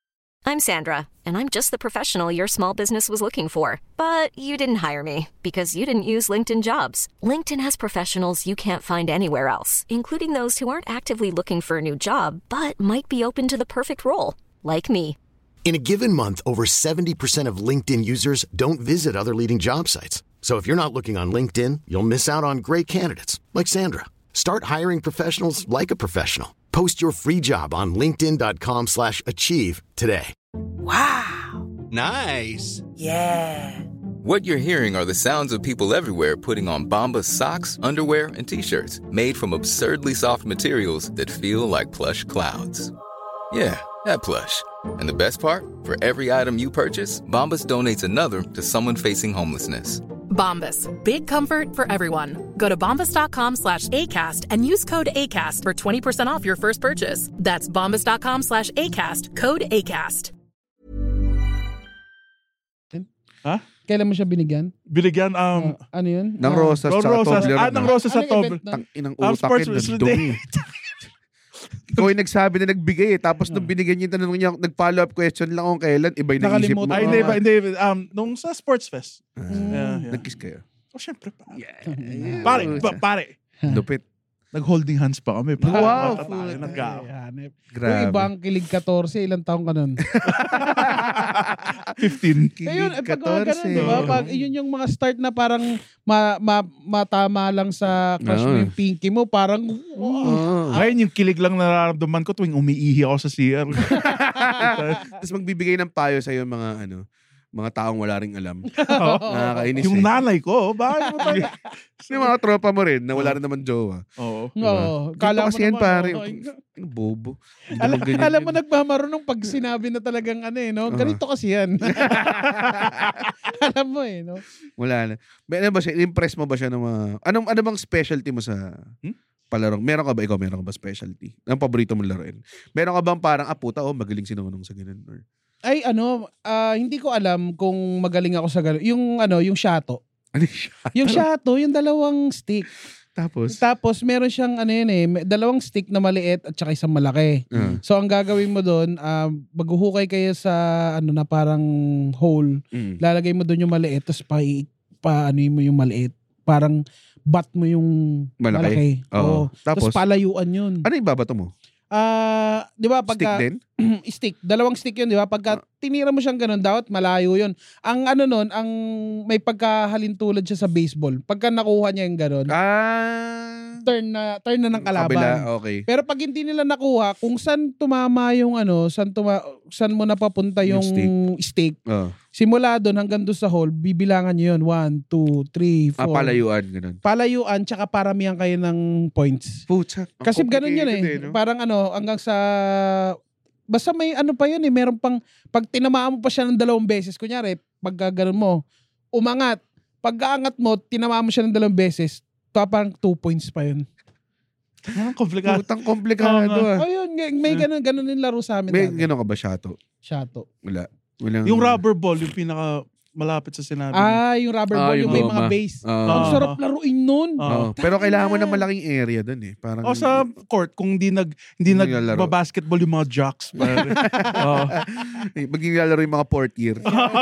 I'm Sandra, and I'm just the professional your small business was looking for. But you didn't hire me because you didn't use LinkedIn Jobs. LinkedIn has professionals you can't find anywhere else, including those who aren't actively looking for a new job, but might be open to the perfect role, like me. In a given month, over seventy percent of LinkedIn users don't visit other leading job sites. So if you're not looking on LinkedIn, you'll miss out on great candidates like Sandra. Start hiring professionals like a professional. Post your free job on linkedin.com slash achieve today. Wow. Nice. Yeah. What you're hearing are the sounds of people everywhere putting on Bombas socks, underwear, and T-shirts made from absurdly soft materials that feel like plush clouds. Yeah, that plush. And the best part? For every item you purchase, Bombas donates another to someone facing homelessness. Bombas. Big comfort for everyone. Go to bombas.com slash ACAST and use code ACAST for twenty percent off your first purchase. That's bombas.com slash ACAST. Code ACAST. Ha? Kailan mo siya binigyan? Binigyan, um... Uh, ano yun? Ng Uh, rosas Ng tsaka rosas. Toblerone. Ah, ng rosas sa Anong Toblerone. event na? Tang inang Um, utak sports yun, wrestling nandun day. eh. Ikaw yung nagsabi na nagbigay eh. Tapos nung binigyan niya, tanong niya, nag-follow up question lang kung kailan, iba yung naisip mo. Nakalimutan. Ay, Oo hindi nga. ba? Hindi. Um, nung sa sports fest. Ah, Yeah, yeah. Nag-kiss kayo. Oh, syempre. Pa. Yeah. Pare, pa, pare. Lupit. Nag-holding hands pa kami. Pa. Wow. Mata tayo, nag-gaw. Hanep. Yung Grabe. ibang kilig fourteen, ilang taong ka nun? fifteen. Ayun, eh, pag mga fourteen. ganun, di ba? Pag, yun yung mga start na parang ma, ma, matama lang sa crush mo Oo. yung pinky mo, parang, wow. Oh. Ngayon, yung kilig lang nararamdaman ko tuwing umiihi ako sa C R. Tapos magbibigay ng payo sa'yo mga ano, mga taong wala ring alam. Oo. Nakakainis Yung eh. nanay ko, bakit mo tayo? Yung mga tropa mo rin na wala rin naman jowa. Oo. Oo. Dito Kala mo kasi yan, naman, pare. oh, Ano, bobo. Hindi Alam, naman ganyan alam mo, yun. nagmamarunong pag sinabi na talagang ano eh, no? Oo. Ganito kasi yan. Alam mo eh, no? Wala na. May ano ba siya? Impress mo ba siya ng mga... Anong, ano bang specialty mo sa Hmm? palarong? Meron ka ba? Ikaw, meron ka ba specialty? Anong paborito mong laruin? Meron ka bang parang, ah puta, oh, magaling sinunong sa ganun? Or... Ay, ano, ah, hindi ko alam kung magaling ako sa gano'n. Yung, ano, yung shato. Ano siya? Yung shato, yung dalawang stick. Tapos? Tapos, meron siyang, ano yun eh, may- dalawang stick na maliit at saka isang malaki. Ah. So, ang gagawin mo doon, uh, maghuhukay kayo sa, ano na parang hole. Mm. Lalagay mo doon yung maliit, tapos pa, pa ano mo yung maliit. Parang bat mo yung Malaki? malaki. Oo. Oo. Tapos? Tapos palayuan yun. Ano yung babato mo? Ah, 'di ba Stick pagka din? stick, dalawang stick 'yun, 'di ba? Pagka tinira mo siyang ganun, dapat malayo 'yun. Ang ano nun, ang may pagkahalintulad siya sa baseball. Pagka nakuha niya yung ganun, Ah. turn na turn na ng kalaban. Kabila, okay. Pero pag hindi nila nakuha, kung saan tumama yung ano, saan tuma, saan mo napapunta yung, Yung stick. Oh. Simula doon hanggang doon sa hole, bibilangan niyo 'yun. one, two, three, Ah, four. palayuan, ganun. Palayuan, tsaka paramihan kayo ng points. Pucha. ang Kasi ganun yun eh. complicated no? Parang ano, hanggang sa... Basta may ano pa yun eh. Meron pang... Pag tinamaan mo pa siya ng dalawang beses, kunyari, pag ganun mo, umangat. Pag aangat mo, tinamaan mo siya ng dalawang beses, pa parang two points pa yun. Anong komplikado? Putang komplikado Oo ah. O yun, may ganun, ganun yung laro sa amin. May dati. gano'n ka ba, Shato? Shato. Wala. Walang... Yung rubber ball, yung pinaka malapit sa sinabi. niya. Ah, yung rubber Ah, ball, yung, yung may goma. mga base. Oo. Ang Ah. sarap laruin nun. Ah. Oo. Pero kailangan mo ng malaking area doon eh. Parang... O sa court, kung hindi nag hindi Hindi nag naglalaro. basketball yung mga jocks. pare. Oo. Eh, maging lalaro yung mga fourth year.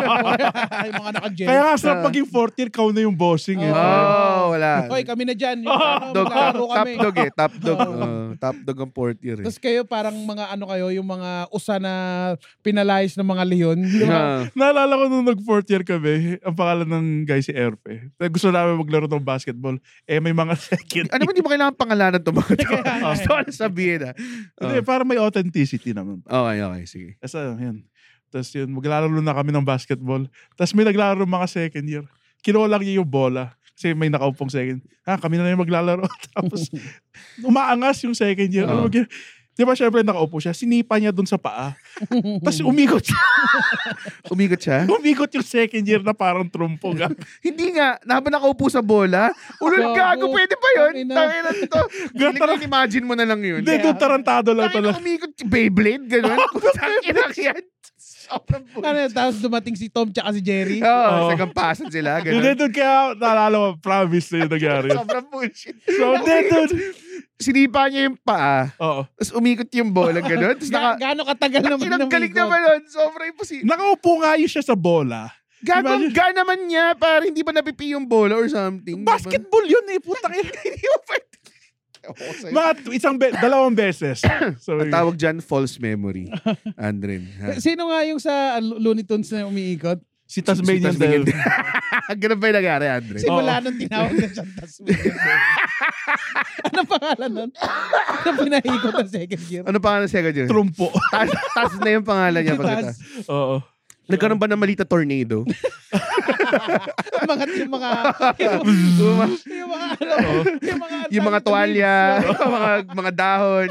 yung mga naka-gel. Kaya nga sarap maging fourth year, kau na yung bossing. Eh. Oh, wala. Hoy, kami na dyan. Yung, ano, Dog, maglaro top kami. dog eh. Top dog. Oo. Oh, top dog ang fourth year eh. Tapos kayo parang mga ano kayo, yung mga usa na pinalayas ng mga leon. Yung mga- Ah. Naalala ko nung nag-fourth year kami, ang pangalan ng guy si Erpe. Gusto namin maglaro ng basketball. Eh, may mga second. Ano ba, hindi mo kailangan pangalanan ito mga ito? Gusto ko na sabihin ah. Hindi, para may authenticity naman. Okay, okay. Sige. Tapos uh, yan. Tapos yun, maglalaro na kami ng basketball. Tapos may naglalaro ng mga second year. Kinuha lang niya yung bola. Kasi may nakaupong second. Ha, kami na yung maglalaro. Tapos umaangas yung second year. Ano Oo. mag- Di ba syempre nakaupo siya, sinipa niya dun sa paa. Tapos umikot siya. Umikot siya? umikot yung second year na parang trumpo. Ga. Hindi nga. Habang nakaupo sa bola, ulol gago, Gago. pwede pa yun. Tangina. Tangina nito. Galing imagine mo na lang yun. Hindi, doon tarantado lang Tangina, talaga. umikot Beyblade, gano'n. Tangina yan. Sobrang ano, yun, tapos dumating si Tom tsaka si Jerry. Oo, Oo. sa gampasan sila, Hindi, gano'n. doon kaya naalala ko, promise na yung nangyari. Sobrang bullshit. So, hindi, doon. sinipa niya yung paa. Oo. Tapos umikot yung bola, gano'n. Tapos naka... Ga- gaano katagal naman Ang galing naman nun. Sobrang imposible. Nakaupo nga yun siya sa bola. Gagawin ga naman niya para hindi ba napipi yung bola or something. Basketball yun eh. Putang ina. Hindi mo pwede. Mga isang, be- dalawang beses. So, ang tawag dyan, false memory. Andren. Ha? Sino nga yung sa Looney Tunes na umiikot? Si Tasmanian Si Devil. Ganun ba yung nangyari, Andre? Simula nung tinawag na siyang Tasmanian Devil. Ano pangalan nun? Ano pinahikot ng second year? Ano pangalan second year? Trumpo. Tas, tas na yung pangalan niya. Pagkata. Oo. Nagkaroon ba ng malita tornado? mga yung mga yung, yung mga ano, yung mga yung mga tuwalya, yung mga mga dahon.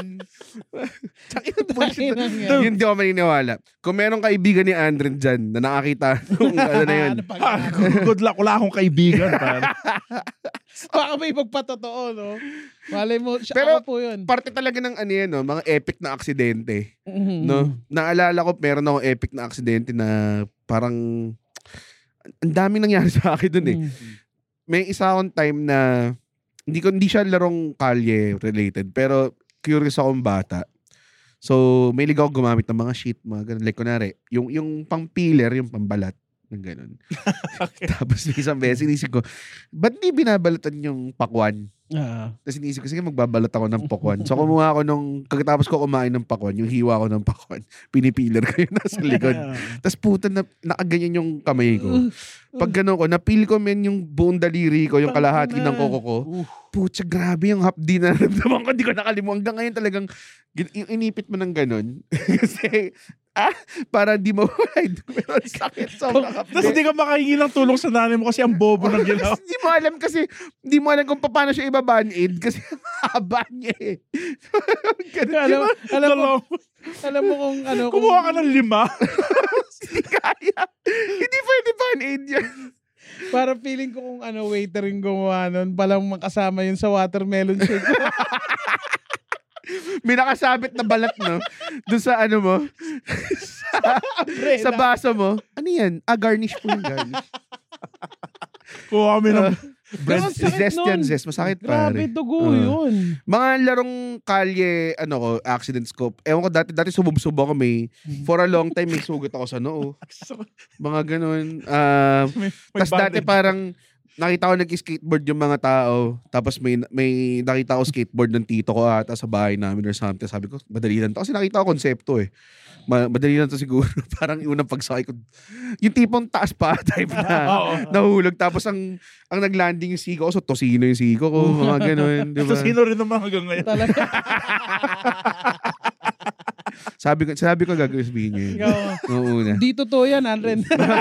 Yun di ako maniniwala. Kung merong kaibigan ni Andren dyan na nakakita nung ano na yun. Ah, good luck. Wala akong kaibigan. Baka may magpatotoo, no? Malay mo, siya Pero ako po yun. Parte talaga ng ano yan, no? Mga epic na aksidente. Mm-hmm. No? Naalala ko, meron ako epic na aksidente na parang ang daming nangyari sa akin dun eh. Mm-hmm. May isa akong time na hindi ko hindi siya larong kalye related pero curious akong bata. So, may ligaw ako gumamit ng mga sheet, mga ganun. Like, kunwari, yung, yung pang-peeler, yung pambalat, ng ganun. Okay. Tapos, isang beses, inisip ko, ba't di binabalatan yung pakwan? Uh, Tapos inisip ko, sige, magbabalot ako ng pakwan. So, kumuha ako nung, pagkatapos ko kumain ng pakwan, yung hiwa ko ng pakwan, pinipiler ko yun nasa likod. Tapos, puta, na, nakaganyan yung kamay ko. Pag gano'n ko, napil ko men yung buong daliri ko, yung kalahati ng koko ko. Pucha, grabe yung hapdi na naramdaman ko. Hindi ko nakalimutan. Hanggang ngayon talagang in- inipit mo ng gano'n. Kasi, ah, para di mo pero sakit. Sobrang hapdi. Tapos hindi ka makahingi ng tulong sa nanay mo kasi ang bobo ng ginawa. Hindi mo alam kasi, hindi mo alam kung paano siya iba-band-aid kasi haba niya eh. alam, alam mo, alam mo kung ano. Kumuha ka ng lima. Hindi kaya. Hindi pwede band-aid yan. Para feeling ko kung ano, waiter yung gumawa nun, palang makasama yun sa watermelon shake. May nakasabit na balat, no? Doon sa ano mo. sa, sa baso mo. Ano yan? Ah, garnish po yung garnish. Kuha kami ng bread. Zest yan, zest. Masakit pa. Grabe, dugo uh, yun. Mga larong kalye, ano ko, accidents ko. Ewan ko, dati, dati sumubsub ako may, for a long time, may sugat ako sa noo. Mga ganun. Uh, Tapos dati parang, nakita ko nag-skateboard yung mga tao. Tapos may may nakita ko skateboard ng tito ko ata sa bahay namin or something. Sabi ko, madali lang to. Kasi nakita ko konsepto eh. Ma- madali lang to siguro. Parang unang pagsakay ko. Yung tipong taas pa type na nahulog. Tapos ang ang naglanding yung siko ko. So tosino yung siko ko. Mga ganun. Diba? Tosino rin naman hanggang ngayon. Talaga. Sabi ko, sabi ko gagawin sabihin niyo yun. Noong una. Di totoo yan, Andren.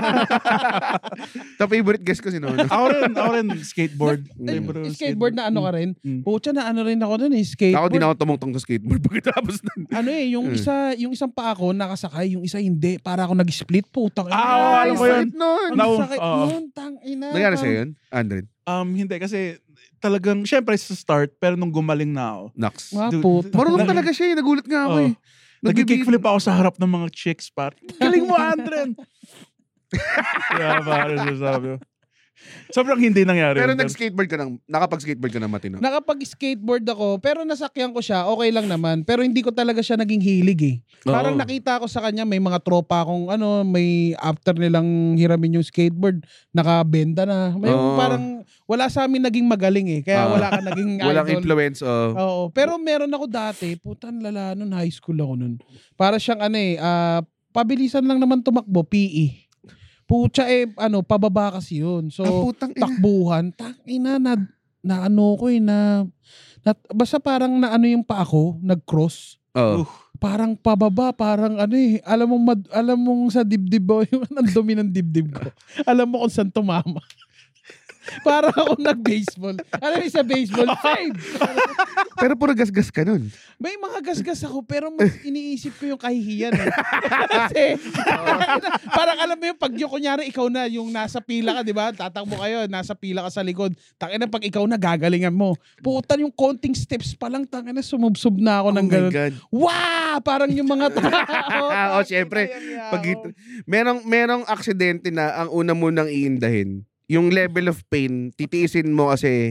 Top favorite guest ko si Nono. Ako rin, ako rin, skateboard. Na, skateboard. skateboard na ano ka rin? Mm. Pucha na ano rin ako dun eh, skateboard. Ako din ako tumungtong sa skateboard pagkatapos nun. Ano eh, yung isa, yung isang paa ko nakasakay, yung isa hindi. Para ako nag-split po. Tang ina. Ah, alam ko yun. Ang sakit nun, tang ina. Nangyari sa'yo yun, Andren? Um, hindi, kasi talagang, syempre sa start, pero nung gumaling na ako. Nox. Marunong talaga siya eh, nagulat nga ako oh. eh. Nag-kickflip ako sa harap ng mga chicks, par. Galing mo, Andren! Kaya parang sasabi ko. Sobrang hindi nangyari. Pero nag-skateboard ka ng, nakapag-skateboard ka ng matino? Nakapag-skateboard ako, pero nasakyan ko siya, okay lang naman. Pero hindi ko talaga siya naging hilig eh. Parang Oo. nakita ko sa kanya, may mga tropa akong ano, may after nilang hiramin yung skateboard, nakabenta na. May Oo. parang wala sa amin naging magaling eh. Kaya Ah. wala ka naging idol. Walang influence, oh. Oo. Pero meron ako dati, putan lala nun, high school ako nun. Para siyang ano eh, ah, pabilisan lang naman tumakbo, P E. Pucha eh, ano, pababa kasi yun. So, Ah, putang ina. takbuhan, tangina na, na ano ko eh, na, na, basta parang na ano yung pa ako, nag-cross. Oo. Parang pababa, parang ano eh, alam mong, mad, alam mong sa dibdib mo, yung ang dumi ng dibdib ko. Alam mo kung saan tumama. Parang ako nag-baseball. Alam mo sa baseball, five! Pero puro gasgas ka nun. May mga gasgas ako, pero mas iniisip ko yung kahihiyan. Eh. Kasi, parang alam mo yung pag yung kunyari ikaw na, yung nasa pila ka, di ba? Tatakbo kayo, nasa pila ka sa likod. Tangin na pag ikaw na, gagalingan mo. Putan yung konting steps pa lang, tangin na sumubsub na ako ng Oh my ganun. God. Wow! Parang yung mga tao. Oo, syempre. Pag, merong, merong aksidente na ang una mo nang iindahin. Yung level of pain, titiisin mo kasi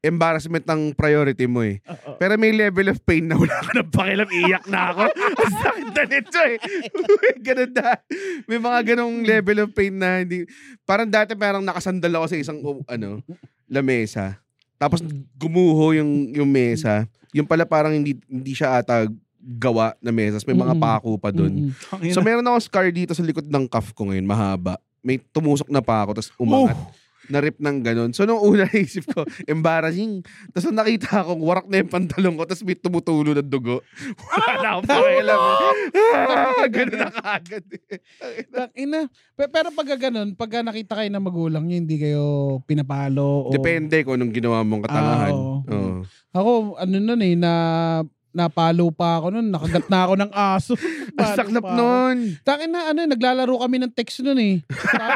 embarrassment ang priority mo eh. Oo. Pero may level of pain na wala ka nang pakialam, iyak na ako. Ang sakit na nito eh. Ganun na. May mga ganong level of pain na hindi, parang dati parang nakasandal ako sa isang, um, ano, lamesa. Tapos gumuho yung, yung mesa. Yung pala parang hindi, hindi siya ata gawa na mesas. May mga Mm. pako pa dun. Mm-mm. So meron ako scar dito sa likod ng cuff ko ngayon, mahaba. May tumusok na pa ako, tapos umangat. Na-rip ng ganun. So nung una naisip ko, embarrassing. Tapos nung nakita ko, warak na yung pantalon ko, tapos may tumutulo ng dugo. Wala na akong pakialam. Ah, ganun na kaagad. Ina. Pe- Pero pag ganun, pag nakita kayo ng magulang nyo, hindi kayo pinapalo. O... Depende kung anong ginawa mong katangahan. Ah, oo. Oo. Ako, ano nun eh, na napalo pa ako nun. Nakagat na ako ng aso. Ang Palo saklap pa ako. nun. Takin na, ano, naglalaro kami ng text nun eh.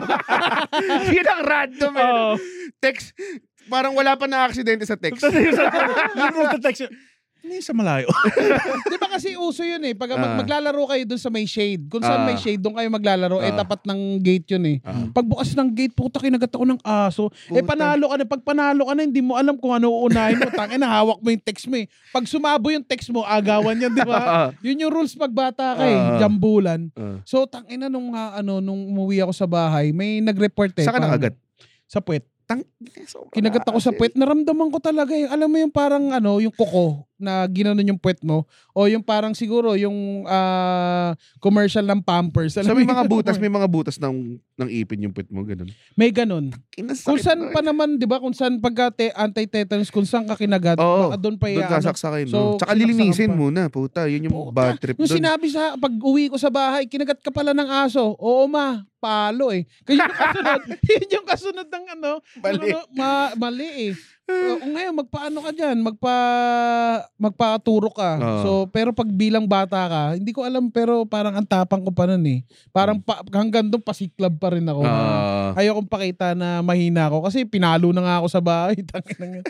Yun ang random eh. Oo. Text, parang wala pa na aksidente sa text. Yung mo text yun. Hindi sa malayo. Di ba kasi uso yun eh. Pag Ah. mag- maglalaro kayo dun sa may shade. Kung saan Ah. may shade, doon kayo maglalaro. Eh, Ah. tapat ng gate yun eh. Ah. Pagbukas ng gate, puta, kinagat ako ng aso. Eh, Puta. panalo ka na. Pag panalo ka na, hindi mo alam kung ano uunahin mo. Tangin na, hawak mo yung text mo eh. Pag sumabo yung text mo, agawan yan, di ba? Yun yung rules pag bata ka eh. Ah. Jambulan. Ah. So, tangin na nung, ah, ano, nung umuwi ako sa bahay, may nag-report eh. Saan ka parang- nakagat? Sa puwet. Tang, Kinagat ako sa puwet. Naramdaman ko talaga eh. Alam mo yung parang ano, yung kuko na ginanon yung puwet mo. O yung parang siguro yung ah, commercial ng Pampers. Alam So mo may yung mga ganun butas, mo eh. may mga butas ng ng ipin yung puwet mo, ganun. May ganun. Inasakit Kung saan na. pa naman, di ba? Kung saan pagka te- anti-tetanus, kung saan ka kinagat, Oo. baka doon pa Doon yan. sasaksakin, So, no? Tsaka sinaksakan lilinisin pa. muna, puta. Yun yung Puta, bad trip Yung doon. sinabi sa, pag uwi ko sa bahay, kinagat ka pala ng aso. Oo ma, palo eh. Kaya yung kasunod, yun yung kasunod ng ano, Mali. ano, ma- mali eh. Uh, ngayon, magpaano ka dyan? Magpa, magpaturo ka. Oo. So, pero pag bilang bata ka, hindi ko alam, pero parang ang tapang ko pa nun eh. Parang pa, hanggang doon pasiklab pa rin ako. Ah. Ayokong pakita na mahina ako kasi pinalo na nga ako sa bahay. Tangin na nga.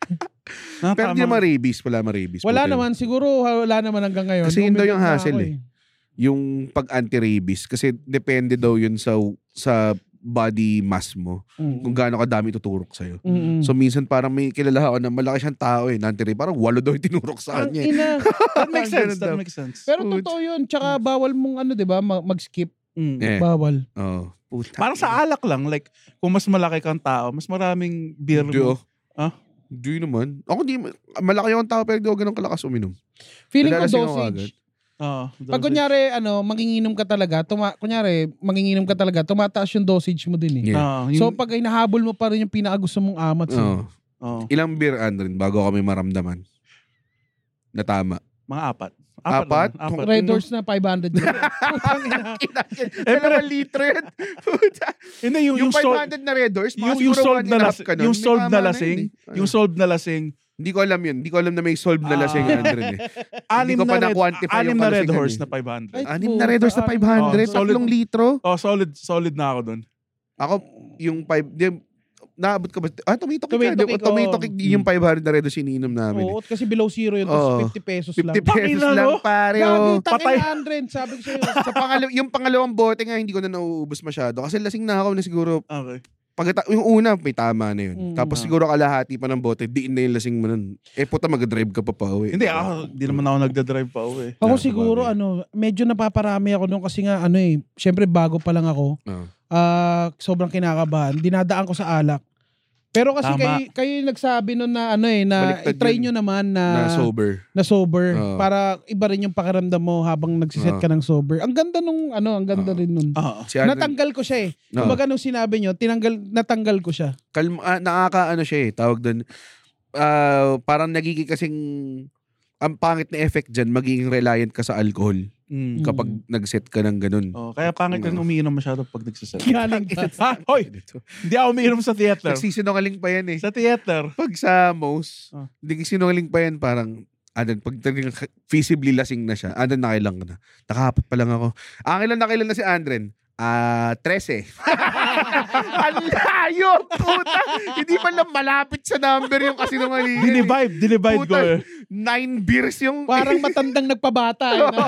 Ah, Pero tama. hindi naman rabies, wala naman rabies. Wala puta. naman, siguro wala naman hanggang ngayon. Kasi yun daw yung Bumibig na hassle ako eh. Yung pag anti-rabies. Kasi depende daw yun sa sa body mass mo. Mm. Kung gaano kadami tuturok sa'yo. Mm-mm. So minsan parang may kilala ako na malaki siyang tao eh. Nanti-rabies. Parang walo daw yung tinurok sa Ang kanya. eh. ina. That makes sense. Ganun That daw. makes sense. Pero Put- totoo yun. Tsaka bawal mong ano, di ba, ma- mag-skip. Mm. Eh. Bawal. Oh, puta. Parang sa alak lang. Like, kung mas malaki kang tao, mas maraming beer Hindi mo. oh. Ah? Hindi naman. Ako di, malaki yung tao pero di ako ganun kalakas uminom. Feeling ko Nalalasing ako agad. dosage. Oo. Pag kunyari, ano, manginginom ka talaga, tuma, kunyari, manginginom ka talaga, tumataas yung dosage mo din eh. Yeah. Ah, So yung- pag hinahabol mo pa rin yung pinakagusto mong amats. eh. Oh. Oo. Ilang beer, Andrin, bago kami maramdaman? Na tama. Mga apat. Apat? lang, apat. Red Doors na five hundred. Putang ina. Dalawang litro yan. Puta. Hindi, yung, Yung yung, sol- five hundred na Red Doors, mga yung, yung siguro solved one na and a half lasing. ka nun. Yung May solved tama na yun lasing. eh. Yung solved na lasing. Hindi ko alam yun. Hindi ko alam na may solved na Ah. lasing, Andrin eh. Anim ko pa na red, na-quantify anim yung na red kalasingan horse eh. na five hundred. Ay, Anim na Red Doors na five hundred, Oh, solid. tatlong litro. Oh, solid solid na ako doon. Ako, yung five, di, naabot ka ba? Ah, tomato cake. Tomato Tomato cake, cake, tomato oo. cake yung five hundred na Red Doors ininom namin. eh. Oo, kasi below zero yun. Oo. Tapos fifty pesos lang. fifty pesos Tangina, lang, no? pare. Gagi, oh. takin Patay. na Andren. Sabi ko sa'yo. Sa pangalaw, yung pangalawang bote nga, hindi ko na nauubos masyado. Kasi lasing na ako na siguro, Okay. pag, yung una, may tama na Mm. yun. Tapos Ah. siguro kalahati pa ng bote, diin na yung lasing mo nun. Eh, puta, mag-drive ka pa pa uwi. Hindi ako, hindi naman ako nagda-drive pa uwi. Ako Yeah, siguro, sabagay. ano, medyo napaparami ako nung kasi nga, ano eh, syempre bago pa lang ako. Oh. Ah, sobrang kinakabahan. Dinadaan ko sa alak. Pero kasi Tama. kayo, kayo yung nagsabi nun na ano eh, na Baliktad try yun. nyo naman na, Na sober. na sober. Oo. Para iba rin yung pakiramdam mo habang nagsiset Oo. ka ng sober. Ang ganda nung, ano, ang ganda Oo. rin nun. Oo. Si Andren, Natanggal ko siya eh. Oo. Kumbaga nung sinabi nyo, tinanggal, natanggal ko siya. kalma, ah, nakaka-ano siya eh, tawag doon. Ah, parang nagiging kasing, ang pangit na effect dyan, magiging reliant ka sa alcohol Mm. kapag nag-set ka ng ganun. Oh, kaya pangit kang umiinom masyado pag nagsaset. Galing ka. Ha? Hoy! Hindi ako umiinom sa theater. Nagsisinungaling pa yan eh. Sa theater. Pag sa most, Oh. hindi sinungaling pa yan, parang, adan, pag talagang visibly lasing na siya, adan nakailang ka na. Nakahapat pa lang ako. Ang ilan nakailan na si Andren? Ah, trese. Ang layo, puta. Hindi man lang malapit sa number yung kasinungalingan. Dinivibe, dinivibe ko Puta, eh. nine beers yung... Parang matandang nagpabata. Eh, no?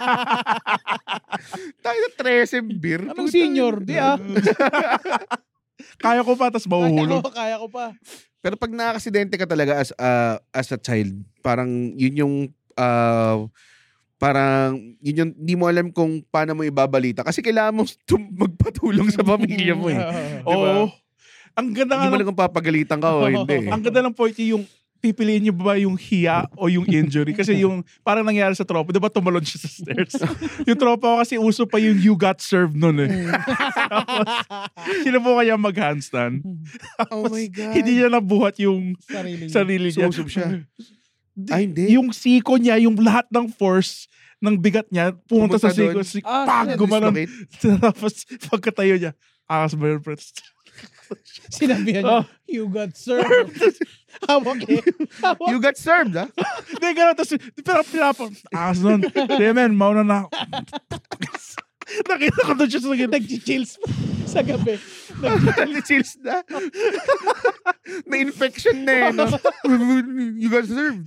Tayo na trese beer. Anong Puta. senior? Di ah. Kaya ko pa, tas Kaya mahuhulog. ko, kaya ko pa. Pero pag nakaksidente ka talaga as a, as a child, parang yun yung uh, parang yun yung hindi mo alam kung paano mo ibabalita. Kasi kailangan mo tum- magpatulong sa pamilya mo eh. Oo. Ang ganda Hindi nga mo ng, alam kung papagalitan ka o hindi. ang ganda ng point yung pipiliin niyo ba yung hiya o yung injury? Kasi yung parang nangyari sa tropa, di ba tumalon siya sa stairs? Yung tropa ko kasi uso pa yung you got served nun eh. Tapos, sinubukan niya mag-handstand. Oh my God. Hindi niya nabuhat yung Sarili niya. sarili niya. Susub siya. Ay, hindi. Yung siko niya, yung lahat ng force ng bigat niya, pumunta Pumunta sa siko. doon. Si, Ah, pag, shit. gumanon. Dislocate. Tapos, pagkatayo niya, akas ba yun, Prince? Sinabihan niya, Oh. you got served. Hawak eh. Hawak. You got served, ha? Hindi, gano'n. Tapos, pero pinapa, akas nun. Sige, men, mauna na ako. Nakita ko doon siya sa gitna. Nag-chills sa gabi. Chills na. May infection na eh, no? You got served.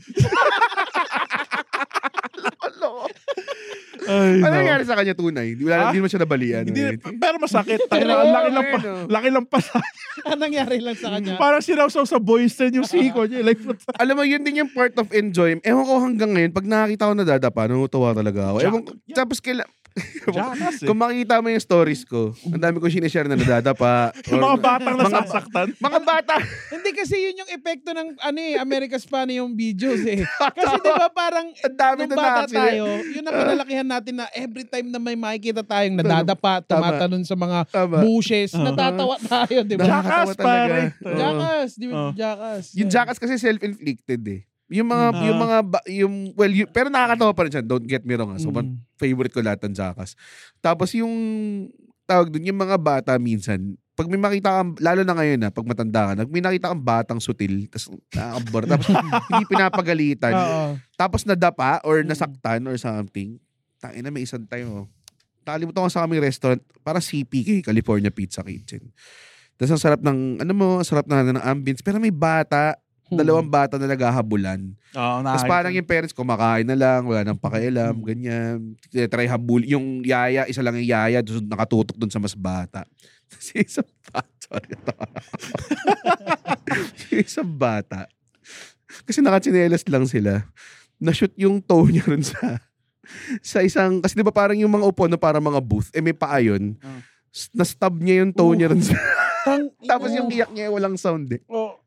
Lolo. Ay, Ano no. nangyari sa kanya tunay? Di, wala, Ah? di naman siya nabalian. Hindi, eh. pero masakit. Pero, Oo, ang laki lang pa, ayun, oh. laki lang pa sa Anong nangyari lang sa kanya? parang sinawsaw sa boys ten yung siko niya. Like, Alam mo, yun din yung part of enjoyment. Ewan ko hanggang ngayon, pag nakakita ko nadadapa, natutuwa talaga ako. Ewan ko, tapos kaila, Jackass eh. kung makikita mo yung stories ko, ang dami ko sinishare na nadadapa. Yung or- mga batang mga- nasasaktan. Mga bata. Hindi kasi yun yung epekto ng ano eh, America's Funny yung videos eh. Kasi di ba parang Ang dami nung na bata natin. tayo, yun ang kinalakihan natin na every time na may makikita tayong nadadapa, Tama. tumatalon sa mga Tama. bushes, Uh-huh. natatawa tayo, di ba? Nakakatawa Jackass, talaga. pare. Oo. Jackass, di ba? Oh. Jackass. Yung Jackass kasi self-inflicted eh. Yung mga, Ah. yung mga, ba- yung, well, yung, pero nakakatawa pa rin siya. Don't get me wrong. Ha? So, Mm. favorite ko lahat ng Jackass. Tapos yung, tawag dun, yung mga bata minsan, pag may makita kang, lalo na ngayon na, pag matanda ka, nag may nakita kang batang sutil, tapos nakakabor, tapos hindi pinapagalitan, Oo. tapos nadapa or nasaktan or something, tangina may isang time, oh. Nakalimutan ko sa kaming restaurant, para C P K, California Pizza Kitchen. Tapos ang sarap ng, ano mo, ang sarap na, ng ambience, pero may bata, dalawang bata na naghahabulan. Oo, Tapos parang yung parents kumakain na lang, wala nang pakialam, ganyan. Try habul, yung yaya, isa lang yung yaya, doon nakatutok doon sa mas bata. Tapos yung isang bata, sorry, yung isang bata, kasi nakatsinelas lang sila, na-shoot yung toe niya rin sa, sa isang, kasi di ba parang yung mga upo na parang mga booth, eh may paa yun, Oh. na-stab niya yung toe niya rin sa, Tang- tapos yung iyak niya walang sound eh. Oh.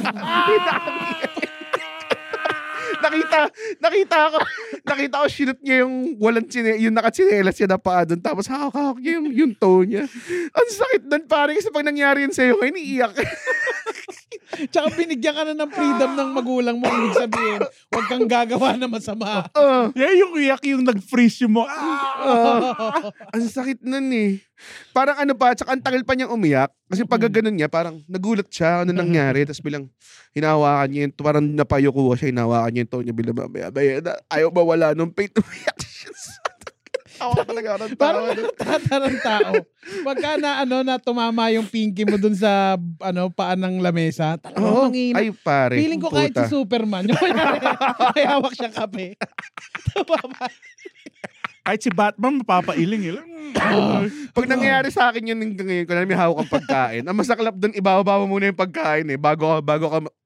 nakita, nakita ko, nakita ko, sinut niya yung walang chine, yung nakatsinelas siya na paa doon, tapos hawak-hawak niya yung, yung toe niya. Ang sakit doon, pare, kasi pag nangyari yun sa'yo, kayo niiyak. Tsaka binigyan ka na ng freedom ng magulang mo. Ibig sabihin, huwag kang gagawa na masama. Uh, Yeah, yung iyak yung nag-freeze yung mo. Ah! ang sakit nun eh. Parang ano pa, tsaka ang tagal pa niyang umiyak. Kasi pag gano'n niya, parang nagulat siya, ano nangyari. Tapos bilang hinawakan niya, yung, parang napayuko siya, hinawakan niya yung toe niya, bilang mamaya, ayaw mawala nung pain. Umiyak siya. Tawa talaga ako ng Parang tawa. tata ng tao. Pagka na, ano, na tumama yung pinky mo dun sa ano, paan ng lamesa, talagang Oo, manghina. ay pare. Feeling ko kahit puta. si Superman, yung may, may hawak siyang kape. Tumama. Kahit si Batman, mapapailing. Eh. Pag nangyayari sa akin yun hanggang ngayon, kung may hawak kang pagkain, ang masaklap doon, ibababa mo muna yung pagkain eh, bago ka, bago ka, ma-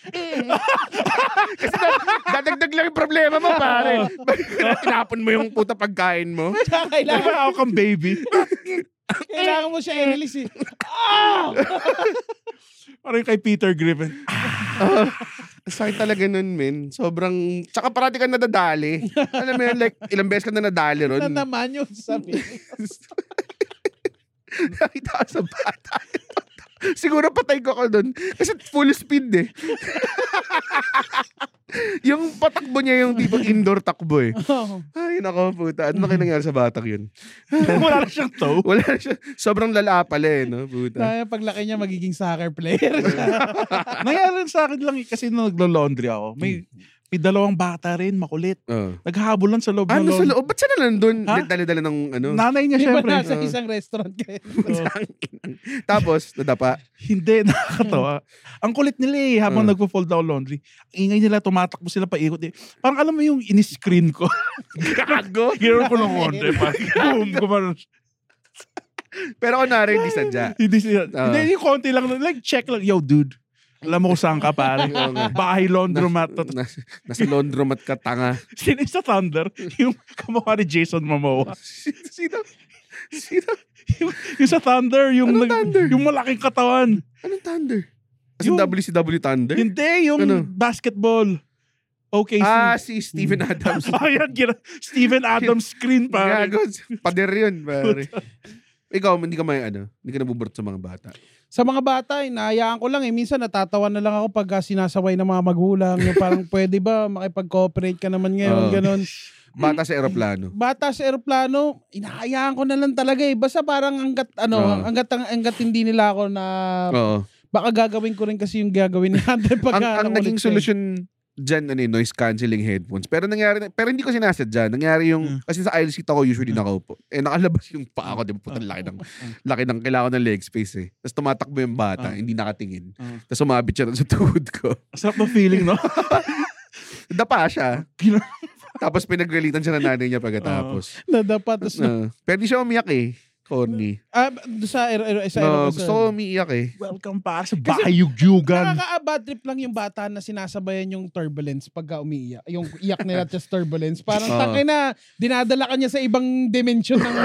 kasi na, dadagdag lang yung problema mo, pare. Tinapon mo yung puta pagkain mo. Tsaka Kailangan kailangan, ako kang baby. kailangan mo siya i-release eh. Ah! Parang kay Peter Griffin. Uh, sakit talaga nun, men. Sobrang, tsaka parati ka nadadali. Alam mo yun, like, ilang beses ka na nadali ron. Na naman yung sabi. Nakita ka sa bata. Siguro patay ko ako doon. Kasi full speed eh. Yung patakbo niya yung tipo indoor takbo eh. Oh. Ay, nako puta. Ano na nangyari sa batang yun? Wala na siyang toe. Wala na siya. Sobrang lala pala eh, no? Puta. Kaya paglaki niya magiging soccer player. Nangyari rin sa akin lang eh, kasi nung naglo-laundry ako. May, may dalawang bata rin, makulit. Oh. Naghahabol lang sa loob Ano ng sa laundry. loob? Ba't siya na nandun? Ha? Dali-dali ng ano? Nanay niya Di ba syempre. nasa Oo. isang restaurant kayo? Tapos, nadapa. Hindi, nakakatawa. Ang kulit nila eh, habang Uh. nagpo-fold down laundry. Ang ingay nila, tumatakbo sila paikot eh. Parang alam mo yung in-screen ko. Gago. Ginawa ko ng konti. Parang boom, gumanon. Pero kunwari, hindi sadya. Hindi siya. Ah. Hindi, yung konti lang. Like, check lang. Yo, dude. Alam mo kung saan ka, pare. Bahay laundromat. Na, nasa laundromat ka, tanga. Sino yung sa Thunder? Yung kamukha ni Jason Momoa. Sino? Sino? Yung, yung sa Thunder, yung, Anong nag- Thunder? yung malaking katawan. Anong Thunder? As Yung- in W C W Thunder? Hindi, yung Ano? basketball. Okay, Ah, si Steven Adams. Ayan, gina- Steven Adams screen, pare. Gago. Pader yun, pare. Ikaw, hindi ka may ano, hindi ka nabuburot sa mga bata. Sa mga bata, inahayaan ko lang eh. Minsan natatawa na lang ako pag ah, sinasaway ng mga magulang. Yung parang pwede ba makipag-cooperate ka naman ngayon, Oo. ganon. Bata sa eroplano. Bata sa eroplano, inahayaan ko na lang talaga eh. Basta parang hanggat, ano, Oo. hanggat, hanggat hindi nila ako na, Oo. baka gagawin ko rin kasi yung gagawin ni Hunter pag Ang, ang naging solusyon dyan, ano, yun, noise cancelling headphones. Pero nangyari, na- pero hindi ko sinasadya. Nangyari yung, Hmm. kasi sa aisle seat ako, usually nakaupo. Eh, nakalabas yung paa ko, di ba? Puta, laki ng, laki ng, kailangan ng leg space eh. Tapos tumatakbo yung bata, Ah. hindi nakatingin. Ah. Tapos umabit siya sa tuhod ko. Sarap ng feeling, no? Dapa siya. Tapos pinagralitan siya ng nanay niya pagkatapos. Nadapat. Tapos, Uh, pero di siya umiyak eh. Corny. ah, doon sa, aero, aero, sa No, aero, gusto ko umiiyak eh. Welcome para sa bahayug-yugan. Nakaka-bad trip lang yung bata na sinasabayan yung turbulence pagka umiiyak. Yung iyak nila just turbulence. Parang Oo. tangay na, dinadala ka niya sa ibang dimension ng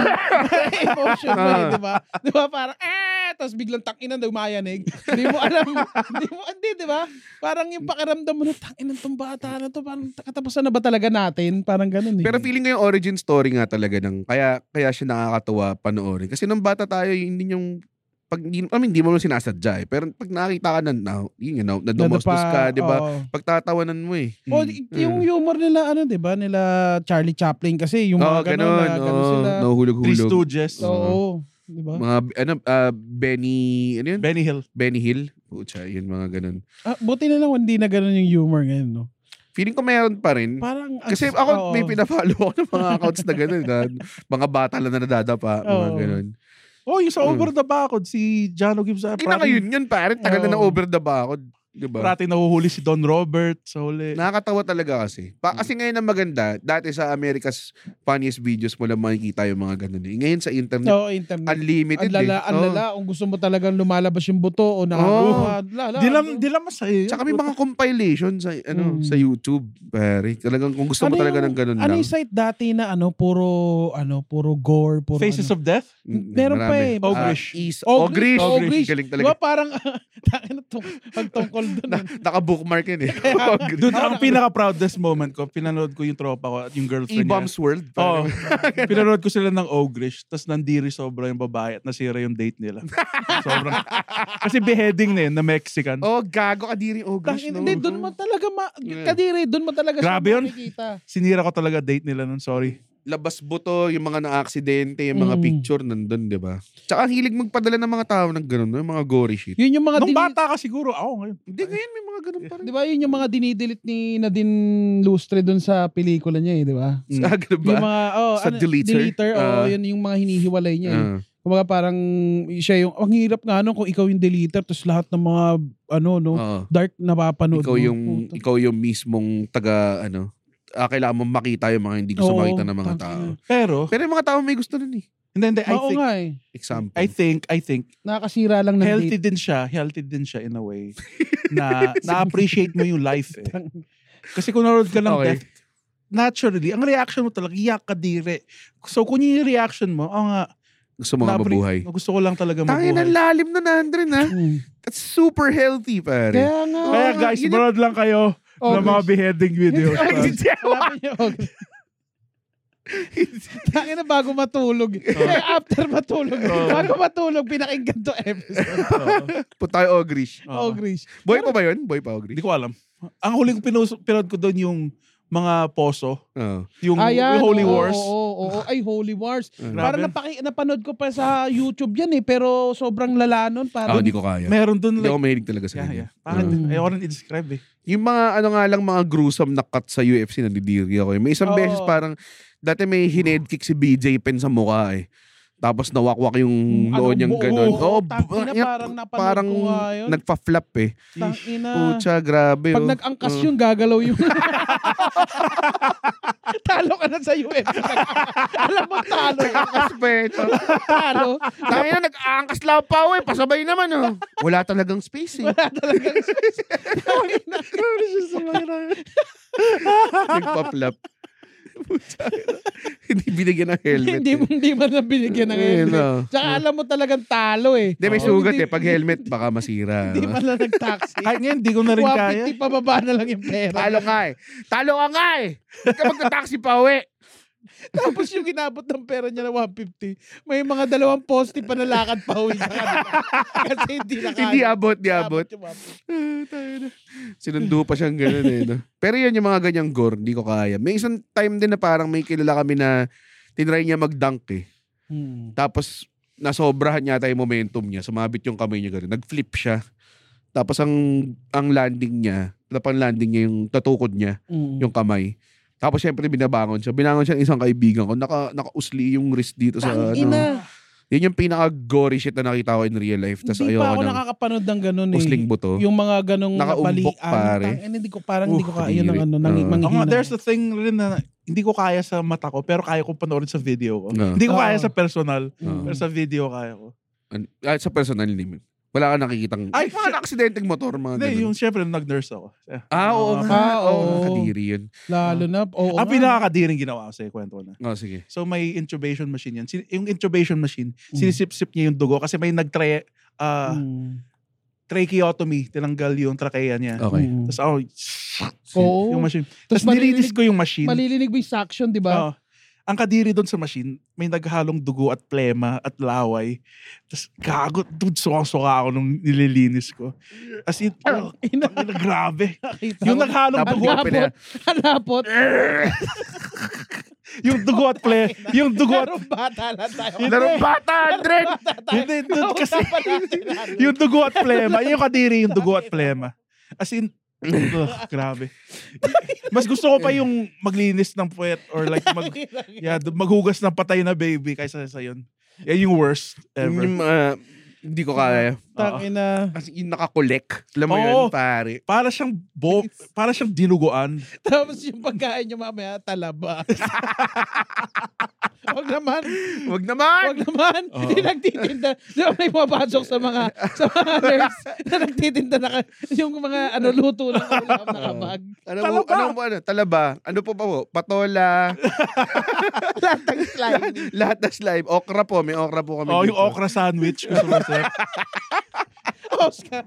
emotion mo eh, di ba? Di ba? Parang, eh, tapos biglang tangina na umayanig. Hindi mo alam. Hindi mo, hindi, di ba? Parang yung pakiramdam mo na, tangina tong bata na to, parang katapusan na ba talaga natin? Parang ganun eh. Pero feeling ko yung origin story nga talaga ng, kaya, kaya siya nakakatuwa panoorin. Kasi nung bata tayo, hindi yung, pag, hindi, I mean, hindi mo naman sinasadya eh. Pero pag nakita ka na, na yun, you know, nadomostos ka, di ba? Oo. Pagtatawanan mo eh. O, yung humor nila, ano, di ba? Nila Charlie Chaplin kasi, yung Oo, mga ganun, na, ganun oo, sila. no, Three hulog-hulog. Stooges. Oo. Di ba? Mga, ano, ah, Benny, ano yun? Benny Hill. Benny Hill. Pucha, yun, mga ganun. Ah, buti na lang hindi na ganun yung humor ngayon, no? Feeling ko meron pa rin. Parang, Kasi ang- ako, oo. may pinafollow ako ng mga accounts na gano'n. Na, mga bata lang na nadadapa. Mga Oo. gano'n. Oh, yung sa Mm. Over the Bakod, si Jano Gibbs. Kina ngayon yun, pare. Tagal na ng Oo. over the bakod. Diba? Parati nahuhuli si Don Robert sa huli. Nakakatawa talaga kasi. Pa, kasi ngayon ang maganda, dati sa America's Funniest Videos mo lang makikita yung mga ganun. Eh. Ngayon sa internet, Oo, internet. unlimited Ang lala, eh. ang Oo. lala. Kung gusto mo talagang lumalabas yung buto o nakakuha. lala. Di lang, di lang masaya. Tsaka may mga compilation sa ano Mm. sa YouTube, pare. Talagang kung gusto mo Ano talaga yung- ng ganun Ano lang. yung site dati na ano, puro, ano, puro gore, puro Faces ano. of Death? Mm, Meron pa marami. eh. Ah, Ogrish. is, Ogrish. Ogrish. Ogrish. Galing Di talaga. ba parang, takin na tung, pagtungkol doon. Na, naka-bookmark yun eh. Ogrish. Doon, ang pinaka-proudest moment ko, pinanood ko yung tropa ko at yung girlfriend niya. E-Bombs World. Oo. Parang- Pinanood ko sila ng Ogrish, tapos nandiri sobra yung babae at nasira yung date nila. Sobrang. Kasi beheading na yun, na Mexican. Oh, gago kadiri Ogrish. Tangin, No? hindi, doon mo talaga, ma, Yeah. kadiri, doon mo talaga Grabe siya yun. makikita. Sinira ko talaga date nila nun, sorry. Labas buto, yung mga na-aksidente, yung mga Mm. picture nandun, di ba? Tsaka ang hilig magpadala ng mga tao ng ganun, no? yung mga gory shit. Yun yung mga Nung dini- bata ka siguro, ako ngayon. Hindi, ngayon may mga ganun pa rin. Di ba yun yung mga dinidelete ni Nadine Lustre doon sa pelikula niya eh, di ba? Ah, ganun ba? Yung mga, oh, Sa deleter? deleter, oh, Ah. yun yung mga hinihiwalay niya eh. Ah. Kumbaga parang siya yung, ang hirap nga no, kung ikaw yung deleter, tapos lahat ng mga, ano, no, Oo. dark na papanood Ikaw mo. yung, Puta. ikaw yung mismong taga, ano, ah, kailangan mo makita yung mga hindi gusto Oo, makita ng mga tangina. tao. Pero, Pero yung mga tao may gusto nun eh. hindi, hindi, I Oo think, nga eh. Example. I think, I think, Nakakasira lang ng healthy date. din siya, healthy din siya in a way, na na-appreciate mo yung life eh. Kasi kung nanood ka ng Okay. death, naturally, ang reaction mo talaga, iyak ka dire. So kung yun yung reaction mo, oh nga, Gusto mo nga na-appre- mabuhay. gusto ko lang talaga Tangin ang mabuhay. lalim na Nandrin ha. Hmm. That's super healthy, pare. Kaya nga. Kaya Oo, guys, yun yung- manood lang kayo Oh, ng mga beheading videos. Hanapin niyo. Tangin na bago matulog. Kaya after matulog. Bago matulog, pinakinggan to episode. Punta tayo Ogrish. Oo. Oh, Grish. Boy pa ba yun? Boy pa Ogrish? Hindi ko alam. Ang huling pinost, pinod ko doon yung mga poso, Oo. yung, Ayan, yung Holy oo, Wars. Oo, oo, oo. Ay, Holy Wars. Grabe. Parang napaki, napanood ko pa sa YouTube yan eh, pero sobrang lala nun. Ah, Parang, hindi ko kaya. Meron doon Hindi like, ako mahilig talaga sa yeah, kanya. yeah. Pangit, Mm. ayoko rin i-describe eh. Yung mga ano nga lang mga gruesome na cut sa U F C nandidiri ako. eh. May isang Oo. beses parang dati may hined kick si B J Penn sa mukha eh. Tapos nawakwak yung Ano, loo niyang buo, ganun. oo, bu- tangina, yan, parang napanood parang ko nga yun. nagpa-flap eh. tangina. Pucha, grabe. Pag oh. nag-angkas Oo. yun, gagalaw yung... Talo ka labanan sa U F C. Alam mo, talo. Aspeto. Talo. Tayo na, nag-aangkas lang pa eh. Pasabay naman oh. Wala talagang space eh. Wala talagang space. Nagpa-flap. Hindi binigyan ng helmet. Hindi eh. hindi man na binigyan ng Ayun, helmet. oh. Tsaka alam mo talagang talo eh. Hindi, may Oo. sugat Hindi- eh. Pag helmet, baka masira. Hindi man lang nag-taxi. Kahit ngayon, di ko na rin one kaya. fifty pababa na lang yung pera. Talo nga eh. Talo ka nga eh. Hindi ka magta-taxi pa uwi. Tapos yung ginabot ng pera niya na one fifty, may mga dalawang poste pa na lakad pa uwi sa kanila. Kasi hindi na kaya. Hindi abot, di abot. yung one fifty. Ah, tayo na. Sinundo pa siyang gano'n eh. No? Pero yun, yung mga ganyang gore, hindi ko kaya. May isang time din na parang may kilala kami na tinry niya mag-dunk eh. Hmm. Tapos, nasobrahan yata yung momentum niya. Sumabit yung kamay niya gano'n. Nag-flip siya. Tapos, ang ang landing niya, tapang landing niya yung tatukod niya, Mm. yung kamay. Tapos, syempre, binabangon siya. Binangon siya ng isang kaibigan ko. Naka, naka-usli yung wrist dito sa ano. Tangina. Yun yung pinaka-gory shit na nakita ko in real life. Tapos, Hindi pa ayoko ako ng nakakapanood ng ganun eh. usling buto. Yung mga ganong Nakaumbok, balian. pare. Tang- hindi ko parang hindi ko Uh, kaya ng kadiri. ano nang Uh. Ako nga, manghihina. there's a thing rin na hindi ko kaya sa mata ko, pero kaya ko panoorin sa video ko. No. Hindi ko kaya Oo. sa personal, Oo. pero sa video kaya ko. An- ah, sa personal limit. Wala ka nakikitang... Ay, Ay, mga na-aksidenteng motor, mga Hindi, ganun. yung syempre, nag-nurse ako. Eh, Ah, oo ah, nga. Ah, Oo, oo. nakadiri yun. Lalo na. Oo. Ang nga. pinakakadiring ginawa ko sa'yo, kwento ko na. Oh, sige. So may intubation machine yan. Sin- Yung intubation machine, Mm. sinisip-sip niya yung dugo kasi may nag-tra- uh, Mm. tracheotomy, tinanggal yung trachea niya. Okay. Mm. Tapos ako, Oo. yung machine. Tapos Tapos nilinis malilinig- ko yung machine. Malilinig mo yung suction, di ba? Oo. Ang kadiri doon sa machine, may naghalong dugo at plema at laway. Tapos gago, dude, suka-suka ako nung nililinis ko. As in, oh, Ina- ina, grabe. Nakita Yung ko. naghalong Tapos dugo, yung pina- Hanapot. yung dugo at ple, yung dugo at, Larong bata lang tayo. Larong bata, Andren! hindi, dude, kasi, Nausapan natin, Andren. yung dugo at plema, yung kadiri, yung dugo at plema. As in, ugh, grabe. Mas gusto ko pa yung maglinis ng puwet or like mag, yeah, maghugas ng patay na baby kaysa sa yun. Yan yung worst ever. Yung, ah, hindi ko kaya. Tangina. Kasi yung nakakolek. Alam mo Oo. yun, pare. Para siyang bo, para siyang dinuguan. Tapos yung pagkain nyo mamaya, talaba. Wag naman. Wag naman! Wag naman. Oo. Hindi nagtitinda. Di ba may pumapasok sa mga sa mga nurse na nagtitinda na ka- yung mga ano luto ng ulam na kabag. Ano mo, Talaba. ano mo, ano? Talaba. Ano po pa po? Patola. Lahat ng slime. Lahat na slime. Okra po. May okra po kami. Oh, yung dito. okra sandwich. Gusto mo, sir? Oscar.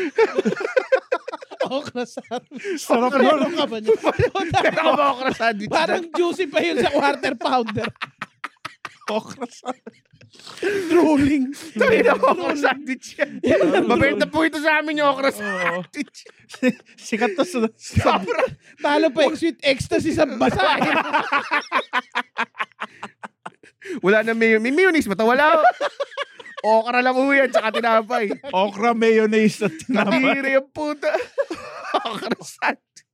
Okra sandwich. Sarap Meron nun. ka ba niya? Pero ako ba okra sandwich? Parang juicy pa yun sa quarter pounder. Okra sandwich. Drooling. Tayo na okra sandwich yan. Mabenta po ito sa amin yung okra sandwich. Sikat to sa... Sobra. Talo pa yung sweet ecstasy sa basahin. Wala na may, may mayonnaise. Mata wala. Okra lang uwi yan. Tsaka tinapay. Okra mayonnaise at tinapay. Nadiri ang puta. Okra sandwich.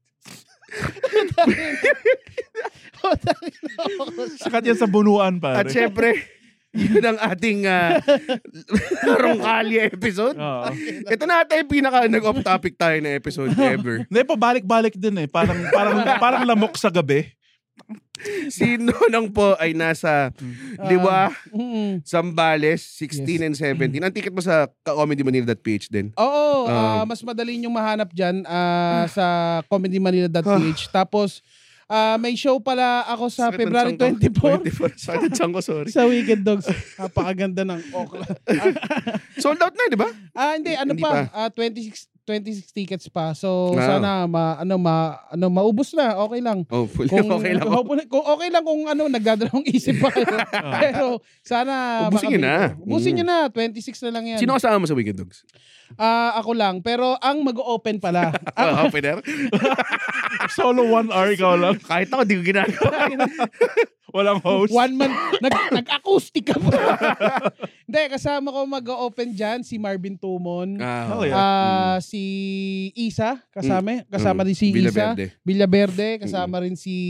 Sikat yan sa bunuan, pare. At syempre, yun ang ating uh, Rongkalye episode. Oo. Ito na tayo yung pinaka nag-off topic tayo na episode ever. Hindi, pabalik-balik din eh. Parang, parang, parang lamok sa gabi. Si Nonong po ay nasa Liwa, Mm. Zambales, sixteen and seventeen. Ang ticket mo sa comedy manila dot p h din. Oo, ah, Um, mas madali niyong mahanap dyan ah, sa comedy manila dot p h. Tapos, ah, may show pala ako sa Sakit ng February tiyan ko. twenty-four twenty-four. Sakit ng tiyan ko, sorry. sa Wicked Dogs. Napakaganda ng okra. Sold out na, di ba? Ah, hindi, ano Hindi pa? pa. Ah, twenty-six, twenty-six tickets pa. So, Wow. sana ma, ano, ma, ano, maubos na. Okay lang. Oh, fully Kung, okay lang. kung, kung okay lang kung ano, nagdadalawang isip pa kayo. Pero, sana Ubusin nyo makabili na. ko. Ubusin Mm. nyo na. twenty-six na lang yan. Sino kasama mo sa Wicked Dogs? Ah, ako lang. Pero, ang mag-open pala. Ah, opener? Solo one hour, ikaw lang. Kahit ako, di ko ginagawa. Walang host. One man, nag, nag-acoustic ka pa. Hindi, kasama ko mag-open dyan si Marvin Tumon. Ah, Oh, yeah. Ah, si Isa kasama, kasama Mm. din si Isa. Villaverde. Villaverde, kasama rin si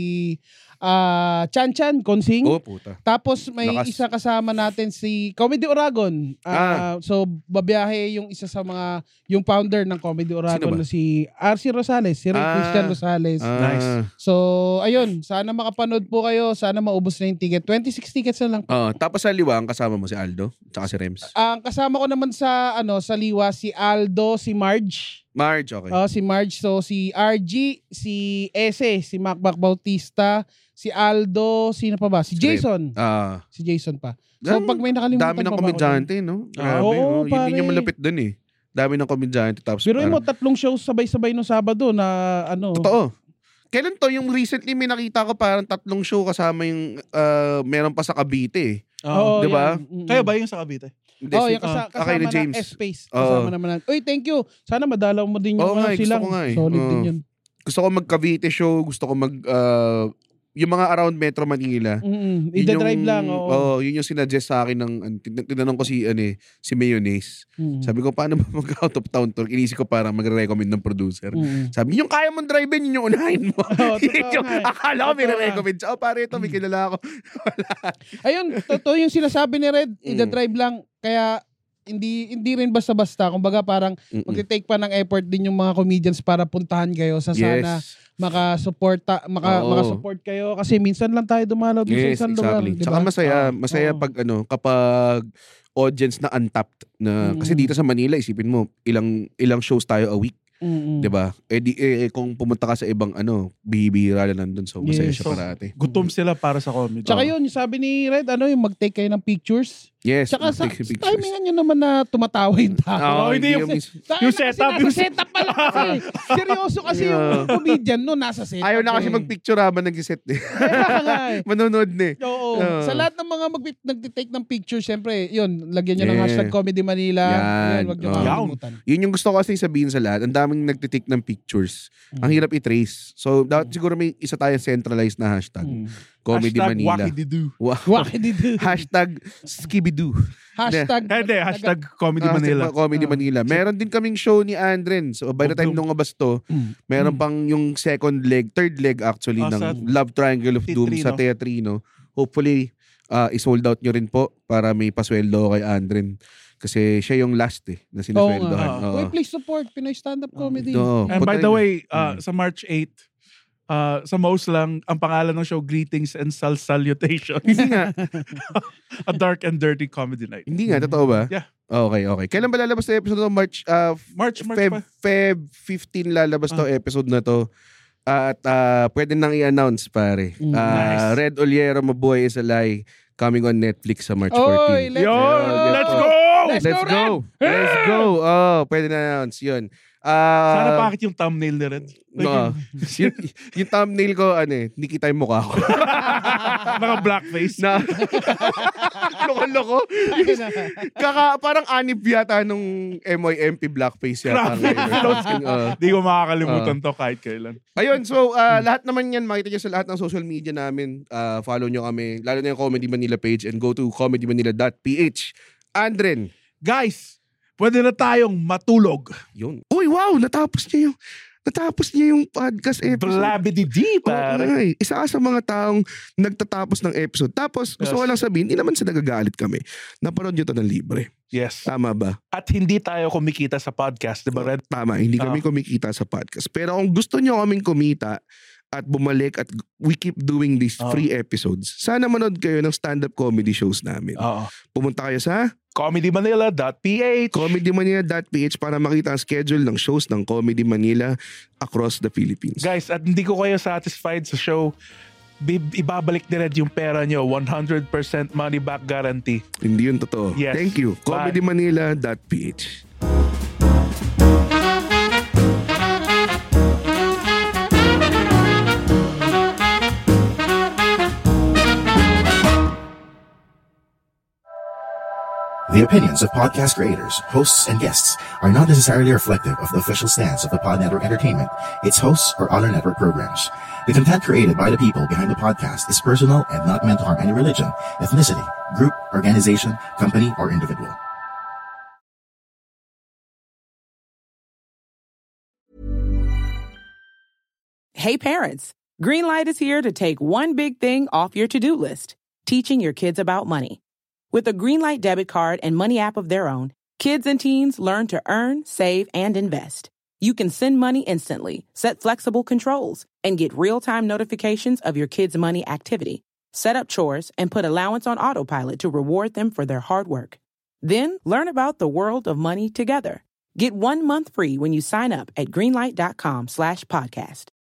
ah Chan Chan Konsing. Oh, puta. Tapos may Lakas. isa kasama natin si Comedy Oragon. Ah, so babiyahe yung isa sa mga yung founder ng Comedy Oragon ba? na si R C Rosales, si Ray Ah. Christian Rosales. Ah, Nice. So, ayun, sana makapanood po kayo, sana maubos na yung ticket. twenty-six tickets na lang. Oh, tapos sa liwa, ang kasama mo si Aldo, tsaka si Rems. Ang kasama ko naman sa ano sa liwa si Aldo, si Marge. Marge, okay. Oh, si Marge, so si R G, si Ese, si Macbac Bautista, si Aldo, sino pa ba? Si Jason. Ah, Si Jason pa. So Dami- pag may nakalimutan dami ng pa ba ako komedyante, no? Ah, Grabe, oo, oh. Yun din yung pare. malapit dun eh. Dami ng komedyante. Tapos dyan? Pero mo, parang- tatlong shows sabay-sabay no Sabado na ano. Totoo. Kailan to? Yung recently may nakita ko parang tatlong show kasama yung uh, meron pa sa Cavite eh. Oo, Di ba? yan. Mm-mm. Kayo ba yung sa Cavite? Hindi, Oh, si- yung kasa- ah, kay kasama ni James. ng S-Space. Oo. Kasama naman natin. Uy, thank you. Sana madalaw mo din yung Oo ano, nga eh, gusto silang. ko nga eh. Solid Oo. din yun. Gusto ko mag Cavite show, gusto ko mag uh, yung mga around Metro Manila. Mm-mm. Yun Ida-drive yung- lang. Oo. Oo, yun yung sinuggest sa akin ng an- tin- tinanong ko si ano eh, si Mayonnaise. Mm. Sabi ko paano ba mag out of town tour? Inisip ko parang magre-recommend ng producer. Mm. Sabi, yung kaya mong drive in, yun yung unahin mo. Oo, totoo Yun yung, nga eh. akala ko may Totoo nga. recommend siya. Oh, pare, ito, may kilala ako. Ayun, totoo yung sinasabi ni Red. Mm. Ida-drive lang. Kaya hindi hindi rin basta-basta. Kumbaga parang Mm-mm. magte-take pa ng effort din yung mga comedians para puntahan kayo sa sana Yes. maka-support maka, Oo. maka-support kayo kasi minsan lang tayo dumalaw dun Yes, sa isang lugar, exactly. di ba? Tsaka masaya, Ah, masaya oo. pag ano, kapag audience na untapped na kasi Mm. dito sa Manila isipin mo ilang ilang shows tayo a week, Mm-mm. 'di ba? Eh, di, eh kung pumunta ka sa ibang ano, bihibihira lang nandun, so masaya Yes. siya So, parati. Gutom sila para sa comedy. Tsaka yun, yung sabi ni Red, ano yung mag-take kayo ng pictures. Yes, Tsaka sa take pictures. timingan nyo naman na tumatawa yung tao. Oo, Oh, hindi hindi yung- yung mis- Dahil yung na kasi setup, nasa yung- setup pa lang kasi. Seryoso kasi yung Yeah. comedian no, nasa setup. Ayaw na kasi eh. magpicture habang nag-set eh. Kaya nga eh. Manonood na eh. Oo. Oo. Sa lahat ng mga mag nagtitake ng picture, syempre, yun, lagyan nyo ng Yeah. hashtag Comedy Manila. Yan. Yan, wag nyo Oo. makalimutan. Yun yung gusto ko kasi sabihin sa lahat. Ang daming nagtitake ng pictures. Mm. Ang hirap i-trace. So, dapat siguro may isa tayong centralized na hashtag. Mm. Comedy Hashtag Manila. Wakididu. Wa- Wakididu. Hashtag Skibidoo. Hashtag. Hindi, hashtag Comedy Ah, Manila. sa Comedy Ah. Manila. Meron din kaming show ni Andren. So by the time Of Doom. nung abas to, Mm. meron pang yung second leg, third leg actually Ah, ng sa Love Triangle of Doom sa Teatrino. Teatrino. Hopefully, uh, i-sold out nyo rin po para may pasweldo kay Andren. Kasi siya yung last eh, na Oo sinasweldohan. nga. Oo. Uy, please support Pinoy stand-up comedy. Oo. And by Punta- the way, Mm. uh, sa March eighth, uh, sa most lang, ang pangalan ng show, Greetings and Sal Salutations. Hindi nga. A dark and dirty comedy night. Hindi nga, totoo ba? Yeah. Okay, okay. Kailan ba lalabas na episode to? March, uh, March, March Feb, pa. Feb fifteen lalabas to episode na to. At uh, pwede nang i-announce pare. Mm, Uh, nice. Red Oliero, Mabuhay is a Lie, coming on Netflix sa March Oy, fourteenth. let's Yo, Yeah, let's yeah. go! Let's Let's go, go! Let's go! Oh, pwede na announce yun. Uh, Sana bakit yung thumbnail ni Red? Like, No. yung, yung thumbnail ko, ano eh, hindi kita yung mukha ko. Naka-blackface. na, loko-loko. Kaka, parang anib yata nung M Y M P blackface yata. Grabe. ngayon. Uh, Di ko makakalimutan to kahit kailan. Ayun, so uh, lahat naman yan, makita nyo sa lahat ng social media namin. Uh, follow nyo kami, lalo na yung Comedy Manila page, and go to comedy manila dot p h. Andren. Guys, pwede na tayong matulog. Yun. Uy, wow! Natapos niya yung, natapos niya yung podcast episode. Blabidi-di, pare. Ay, isa ka sa mga taong nagtatapos ng episode. Tapos, gusto Yes. ko lang sabihin, hindi naman sila nagagalit kami. Napanood nyo to ng libre. Yes. Tama ba? At hindi tayo kumikita sa podcast, di ba, Red? Tama, hindi kami Ah. kumikita sa podcast. Pero kung gusto nyo kaming kumita at bumalik at we keep doing these Ah. free episodes, sana manood kayo ng stand-up comedy shows namin. Oo. Pumunta kayo sa comedy manila dot p h. comedy manila dot p h para makita ang schedule ng shows ng Comedy Manila across the Philippines. Guys, at hindi ko kayo satisfied sa show, bi- ibabalik ni Red yung pera nyo. one hundred percent money back guarantee. Hindi yun totoo. Yes. Thank you. Bye. comedy manila dot p h. The opinions of podcast creators, hosts, and guests are not necessarily reflective of the official stance of the Pod Network Entertainment, its hosts, or other network programs. The content created by the people behind the podcast is personal and not meant to harm any religion, ethnicity, group, organization, company, or individual. Hey parents, Greenlight is here to take one big thing off your to-do list, teaching your kids about money. With a Greenlight debit card and money app of their own, kids and teens learn to earn, save, and invest. You can send money instantly, set flexible controls, and get real-time notifications of your kids' money activity. Set up chores and put allowance on autopilot to reward them for their hard work. Then learn about the world of money together. Get one month free when you sign up at greenlight.com slash podcast.